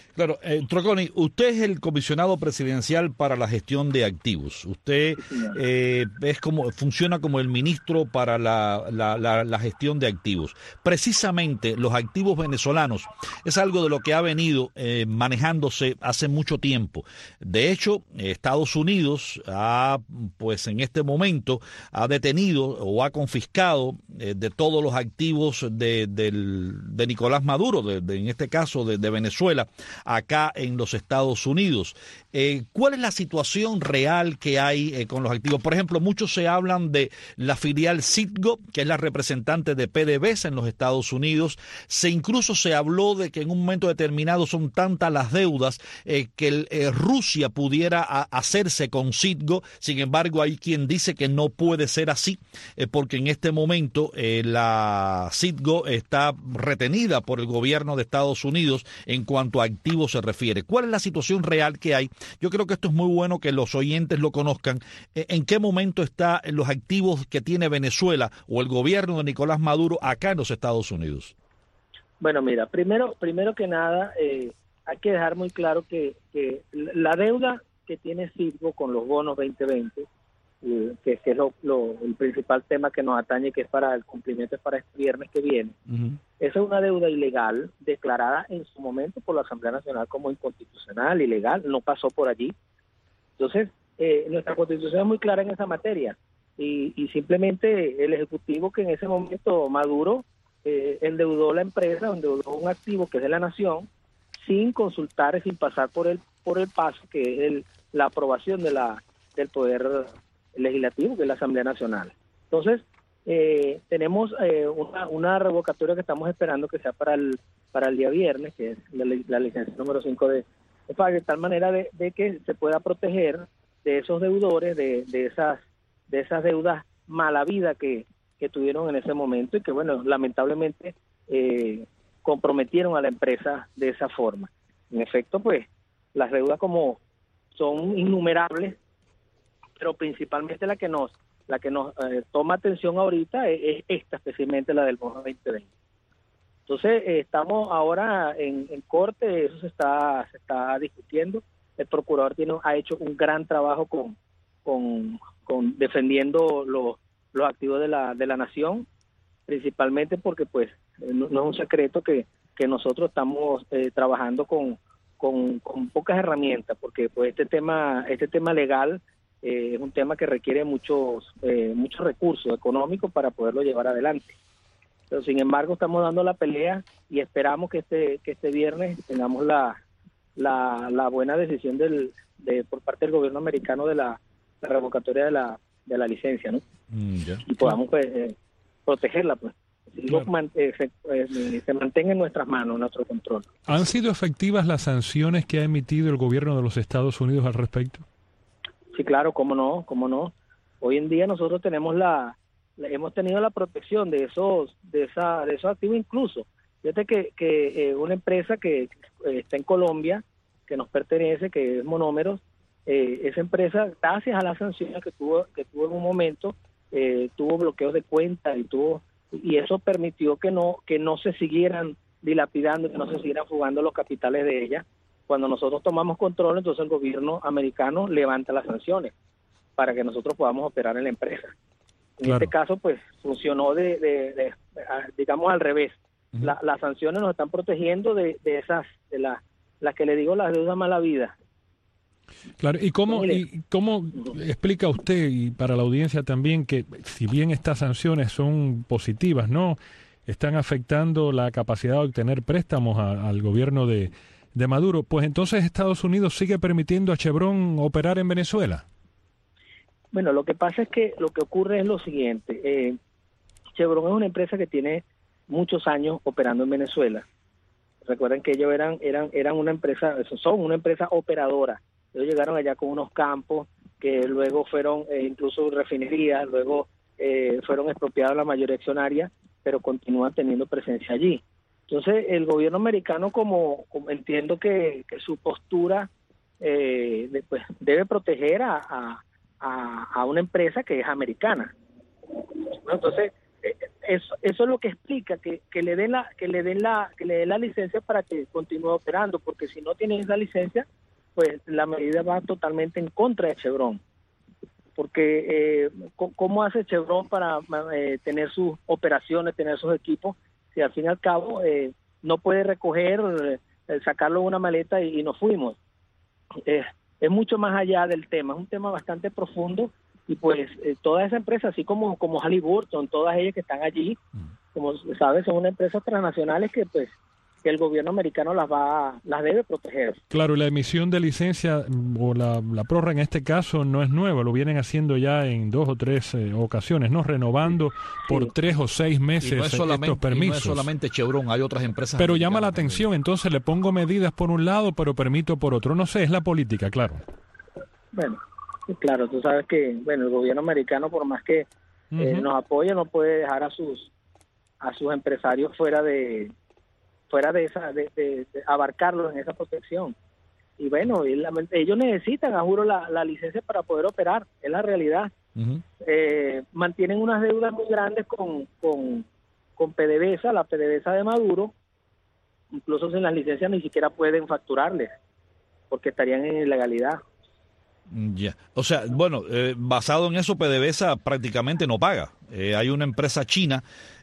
Claro, eh, Troconi, usted es el comisionado presidencial para la gestión de activos. Usted eh, es como funciona como el ministro para la, la, la, la gestión de activos. Precisamente los activos venezolanos es algo de lo que ha venido eh, manejándose hace mucho tiempo. De hecho, Estados Unidos ha, pues en este momento, ha detenido o ha confiscado eh, de todos los activos de, de, de Nicolás Maduro, de, de, en este caso de, de Venezuela, acá en los Estados Unidos. Eh, ¿Cuál es la situación real que hay eh, con los activos? Por ejemplo, muchos se hablan de la filial Citgo, que es la representante de P D V S en los Estados Unidos. Se incluso se habló de que en un momento determinado son tantas las deudas eh, que el, eh, Rusia pudiera a, hacerse con Citgo. Sin embargo, hay quien dice que no puede ser así, eh, porque en este momento eh, la Citgo está retenida por el gobierno de Estados Unidos en cuanto a activos se refiere. ¿Cuál es la situación real que hay? Yo creo que esto es muy bueno que los oyentes lo conozcan. ¿En qué momento están los activos que tiene Venezuela o el gobierno de Nicolás Maduro acá en los Estados Unidos? Bueno, mira, primero, primero que nada, eh, hay que dejar muy claro que, que la deuda que tiene Citgo con los bonos veinte veinte, eh, que, que es lo, lo, el principal tema que nos atañe, que es para el cumplimiento es para este viernes que viene. Uh-huh. Esa es una deuda ilegal declarada en su momento por la Asamblea Nacional como inconstitucional, ilegal, no pasó por allí. Entonces, eh, nuestra Constitución es muy clara en esa materia y, y simplemente el Ejecutivo que en ese momento Maduro eh, endeudó la empresa, endeudó un activo que es de la nación sin consultar y sin pasar por el por el paso que es el, la aprobación de la del Poder Legislativo, que es la Asamblea Nacional. Entonces, Eh, tenemos eh, una, una revocatoria que estamos esperando que sea para el para el día viernes, que es la, la licencia número cinco de, de FAG, de tal manera de, de que se pueda proteger de esos deudores, de, de esas de esas deudas mala vida que, que tuvieron en ese momento y que, bueno, lamentablemente eh, comprometieron a la empresa de esa forma. En efecto, pues, las deudas como son innumerables, pero principalmente la que nos La que nos eh, toma atención ahorita es, es esta, especialmente la del bono veinte veinte. Entonces, eh, estamos ahora en, en corte, eso se está se está discutiendo. El procurador tiene, ha hecho un gran trabajo con con, con defendiendo los, los activos de la de la nación, principalmente porque, pues, no, no es un secreto que, que nosotros estamos eh, trabajando con, con, con pocas herramientas, porque pues este tema este tema legal Eh, es un tema que requiere muchos eh, muchos recursos económicos para poderlo llevar adelante. Pero sin embargo estamos dando la pelea y esperamos que este que este viernes tengamos la la, la buena decisión del de por parte del gobierno americano de la, la revocatoria de la de la licencia, ¿no? Mm, yeah. Y podamos pues, eh, protegerla, pues. Claro. Man, eh, se, eh, se mantenga en nuestras manos, en nuestro control. ¿Han sido efectivas las sanciones que ha emitido el gobierno de los Estados Unidos al respecto? Sí, claro, cómo no, cómo no. Hoy en día nosotros tenemos la, la hemos tenido la protección de esos de esa de esos activos incluso. Fíjate que que eh, una empresa que eh, está en Colombia, que nos pertenece, que es Monómeros, eh, esa empresa, gracias a las sanciones que tuvo que tuvo en un momento, eh, tuvo bloqueos de cuentas y tuvo y eso permitió que no que no se siguieran dilapidando, que no se siguieran fugando los capitales de ella. Cuando nosotros tomamos control, entonces el gobierno americano levanta las sanciones para que nosotros podamos operar en la empresa. En claro. Este caso, pues, funcionó de, de, de digamos, al revés. Uh-huh. La, las sanciones nos están protegiendo de, de esas, de las las que le digo las deudas mala vida. Claro, ¿y cómo, y cómo uh-huh. explica usted, y para la audiencia también, que si bien estas sanciones son positivas, ¿no?, están afectando la capacidad de obtener préstamos a, al gobierno de de Maduro, pues entonces Estados Unidos sigue permitiendo a Chevron operar en Venezuela? Bueno, lo que pasa es que lo que ocurre es lo siguiente. Eh, Chevron es una empresa que tiene muchos años operando en Venezuela. Recuerden que ellos eran eran eran una empresa, son una empresa operadora. Ellos llegaron allá con unos campos que luego fueron eh, incluso refinerías, luego eh, fueron expropiados la mayoría accionaria, pero continúan teniendo presencia allí. Entonces, el gobierno americano, como, como entiendo que, que su postura eh, de, pues, debe proteger a, a, a una empresa que es americana. Bueno, entonces, Eso, eso es lo que explica que, que le den la que le den la que le den la licencia para que continúe operando, porque si no tienen esa licencia, pues la medida va totalmente en contra de Chevron. Porque eh, ¿cómo hace Chevron para eh, tener sus operaciones, tener sus equipos, si al fin y al cabo eh, no puede recoger, eh, sacarlo en una maleta y, y nos fuimos? Eh, es mucho más allá del tema, es un tema bastante profundo. Y pues eh, toda esa empresa, así como como Halliburton, todas ellas que están allí, como sabes, son unas empresas transnacionales que pues que el gobierno americano las va las debe proteger. Claro, la emisión de licencia o la, la prórroga en este caso no es nueva, lo vienen haciendo ya en dos o tres eh, ocasiones, ¿no? Renovando sí. por tres o seis meses no es solamente, estos permisos. Y no es solamente Chevron, hay otras empresas. Pero llama la atención, entonces le pongo medidas por un lado, pero permito por otro. No sé, es la política, claro. Bueno. Claro, tú sabes que, bueno, el gobierno americano, por más que uh-huh. eh, nos apoya, no puede dejar a sus a sus empresarios fuera de fuera de esa de, de, de abarcarlos en esa protección. Y bueno, ellos necesitan, a juro, la, la licencia para poder operar, es la realidad. Uh-huh. Eh, mantienen unas deudas muy grandes con con con PDVSA, la PDVSA de Maduro, incluso sin las licencias ni siquiera pueden facturarles, porque estarían en ilegalidad. Ya, yeah. O sea, bueno, eh, basado en eso, PDVSA prácticamente no paga. Eh, hay una empresa china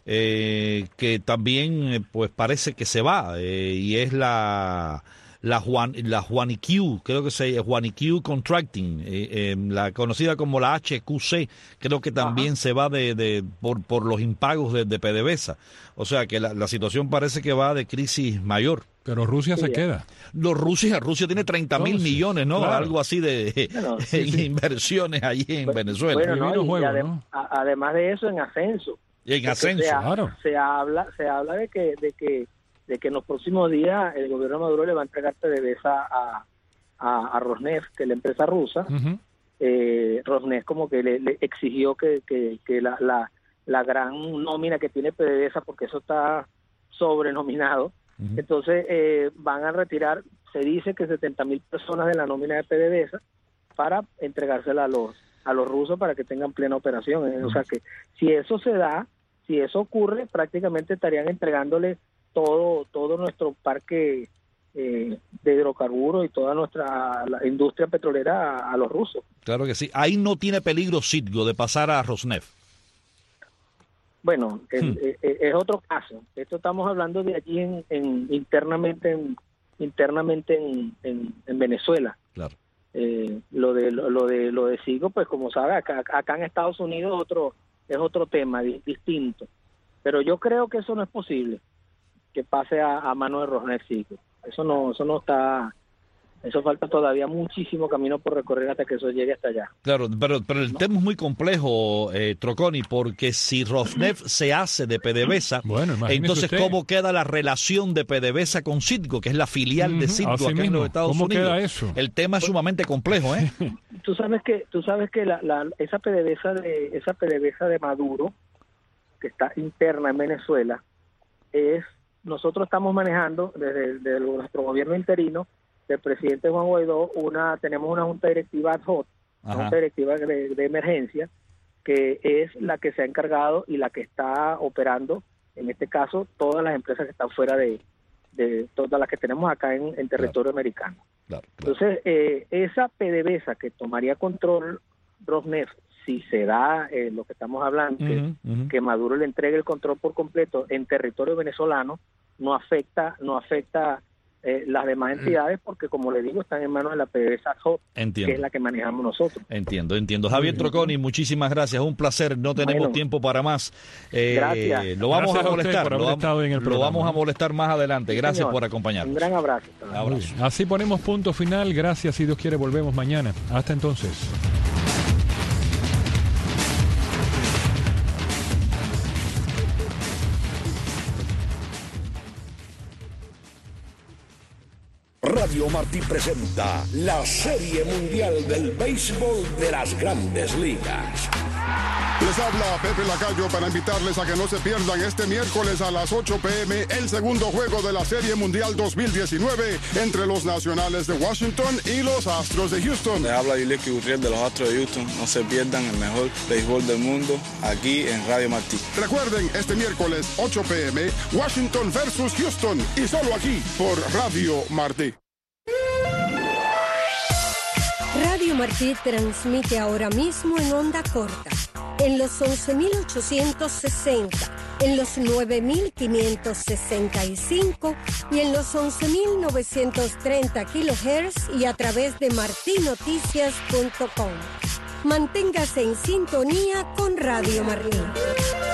eh, que también, eh, pues parece que se va, eh, y es la la Juan la Huaniq, creo que se Huaniq Contracting, eh, eh, la conocida como la H Q C, creo que también Ajá. se va de, de por por los impagos de, de PDVSA. O sea que la, la situación parece que va de crisis mayor. Pero Rusia sí, se queda. Los Rusia, Rusia tiene treinta mil millones, ¿no? Claro. Algo así de bueno, sí, sí. inversiones allí en bueno, Venezuela. Bueno, no, y juego, adem ¿no? A, además de eso, en ascenso. Y en ascenso, se, claro. Se habla, se habla de que, de que, de que en los próximos días el gobierno de Maduro le va a entregar PDVSA a, a, a Rosneft, que es la empresa rusa. Uh-huh. eh, Rosneft como que le, le exigió que, que, que la, la, la gran nómina que tiene PDVSA, porque eso está sobrenominado. Uh-huh. Entonces eh, van a retirar, se dice que setenta mil personas de la nómina de PDVSA para entregársela a los a los rusos para que tengan plena operación. Uh-huh. O sea que si eso se da, si eso ocurre, prácticamente estarían entregándole todo todo nuestro parque eh, de hidrocarburos y toda nuestra la industria petrolera a, a los rusos. Claro que sí. Ahí no tiene peligro Citgo de pasar a Rosneft. Bueno, es, hmm. es, es otro caso. Esto estamos hablando de allí en, en internamente en, internamente en, en, en Venezuela. Claro. Eh, lo de lo, lo de lo de Citgo, pues como sabe, acá, acá en Estados Unidos otro es otro tema di, distinto. Pero yo creo que eso no es posible, que pase a, a mano de Rosneft Citgo. Eso no eso no está. Eso falta todavía muchísimo camino por recorrer hasta que eso llegue hasta allá. Claro, pero, pero el tema es muy complejo, eh, Troconi, porque si Rosneft se hace de PDVSA, bueno, entonces usted. ¿Cómo queda la relación de PDVSA con Citgo, que es la filial uh-huh. de Citgo acá mismo. En los Estados ¿Cómo Unidos? Queda eso? El tema es sumamente complejo, ¿eh? Tú sabes que tú sabes que la, la, esa PDVSA de esa PDVSA de Maduro, que está interna en Venezuela, es nosotros estamos manejando desde, desde nuestro gobierno interino del presidente Juan Guaidó, una tenemos una junta directiva ad hoc, una junta directiva de, de emergencia, que es la que se ha encargado y la que está operando, en este caso, todas las empresas que están fuera de, de todas las que tenemos acá en, en territorio claro. americano. Claro, claro. Entonces, eh, esa PDVSA que tomaría control Rosneft, si se da eh, lo que estamos hablando, uh-huh, que, uh-huh. que Maduro le entregue el control por completo en territorio venezolano, no afecta, no afecta Eh, las demás entidades, porque como le digo, están en manos de la PDVSA, que es la que manejamos nosotros. Entiendo, entiendo. Javier uh-huh. Troconi, muchísimas gracias, un placer, no tenemos bueno, tiempo para más. Eh, gracias. Lo vamos gracias a molestar, a lo, vamos, en el lo vamos a molestar más adelante. Gracias Señor, por acompañarnos. Un gran abrazo. abrazo. Así ponemos punto final, gracias, si Dios quiere volvemos mañana. Hasta entonces. Radio Martí presenta la Serie Mundial del Béisbol de las Grandes Ligas. Les habla Pepe Lacayo para invitarles a que no se pierdan este miércoles a las ocho p m el segundo juego de la Serie Mundial dos mil diecinueve entre los Nacionales de Washington y los Astros de Houston. Les habla Yuleki Gurriel de los Astros de Houston. No se pierdan el mejor béisbol del mundo aquí en Radio Martí. Recuerden, este miércoles ocho p m Washington versus Houston y solo aquí por Radio Martí. Radio Martí transmite ahora mismo en onda corta, en los once mil ochocientos sesenta, en los nueve mil quinientos sesenta y cinco y en los once mil novecientos treinta kilohertz y a través de marti noticias punto com. Manténgase en sintonía con Radio Martí.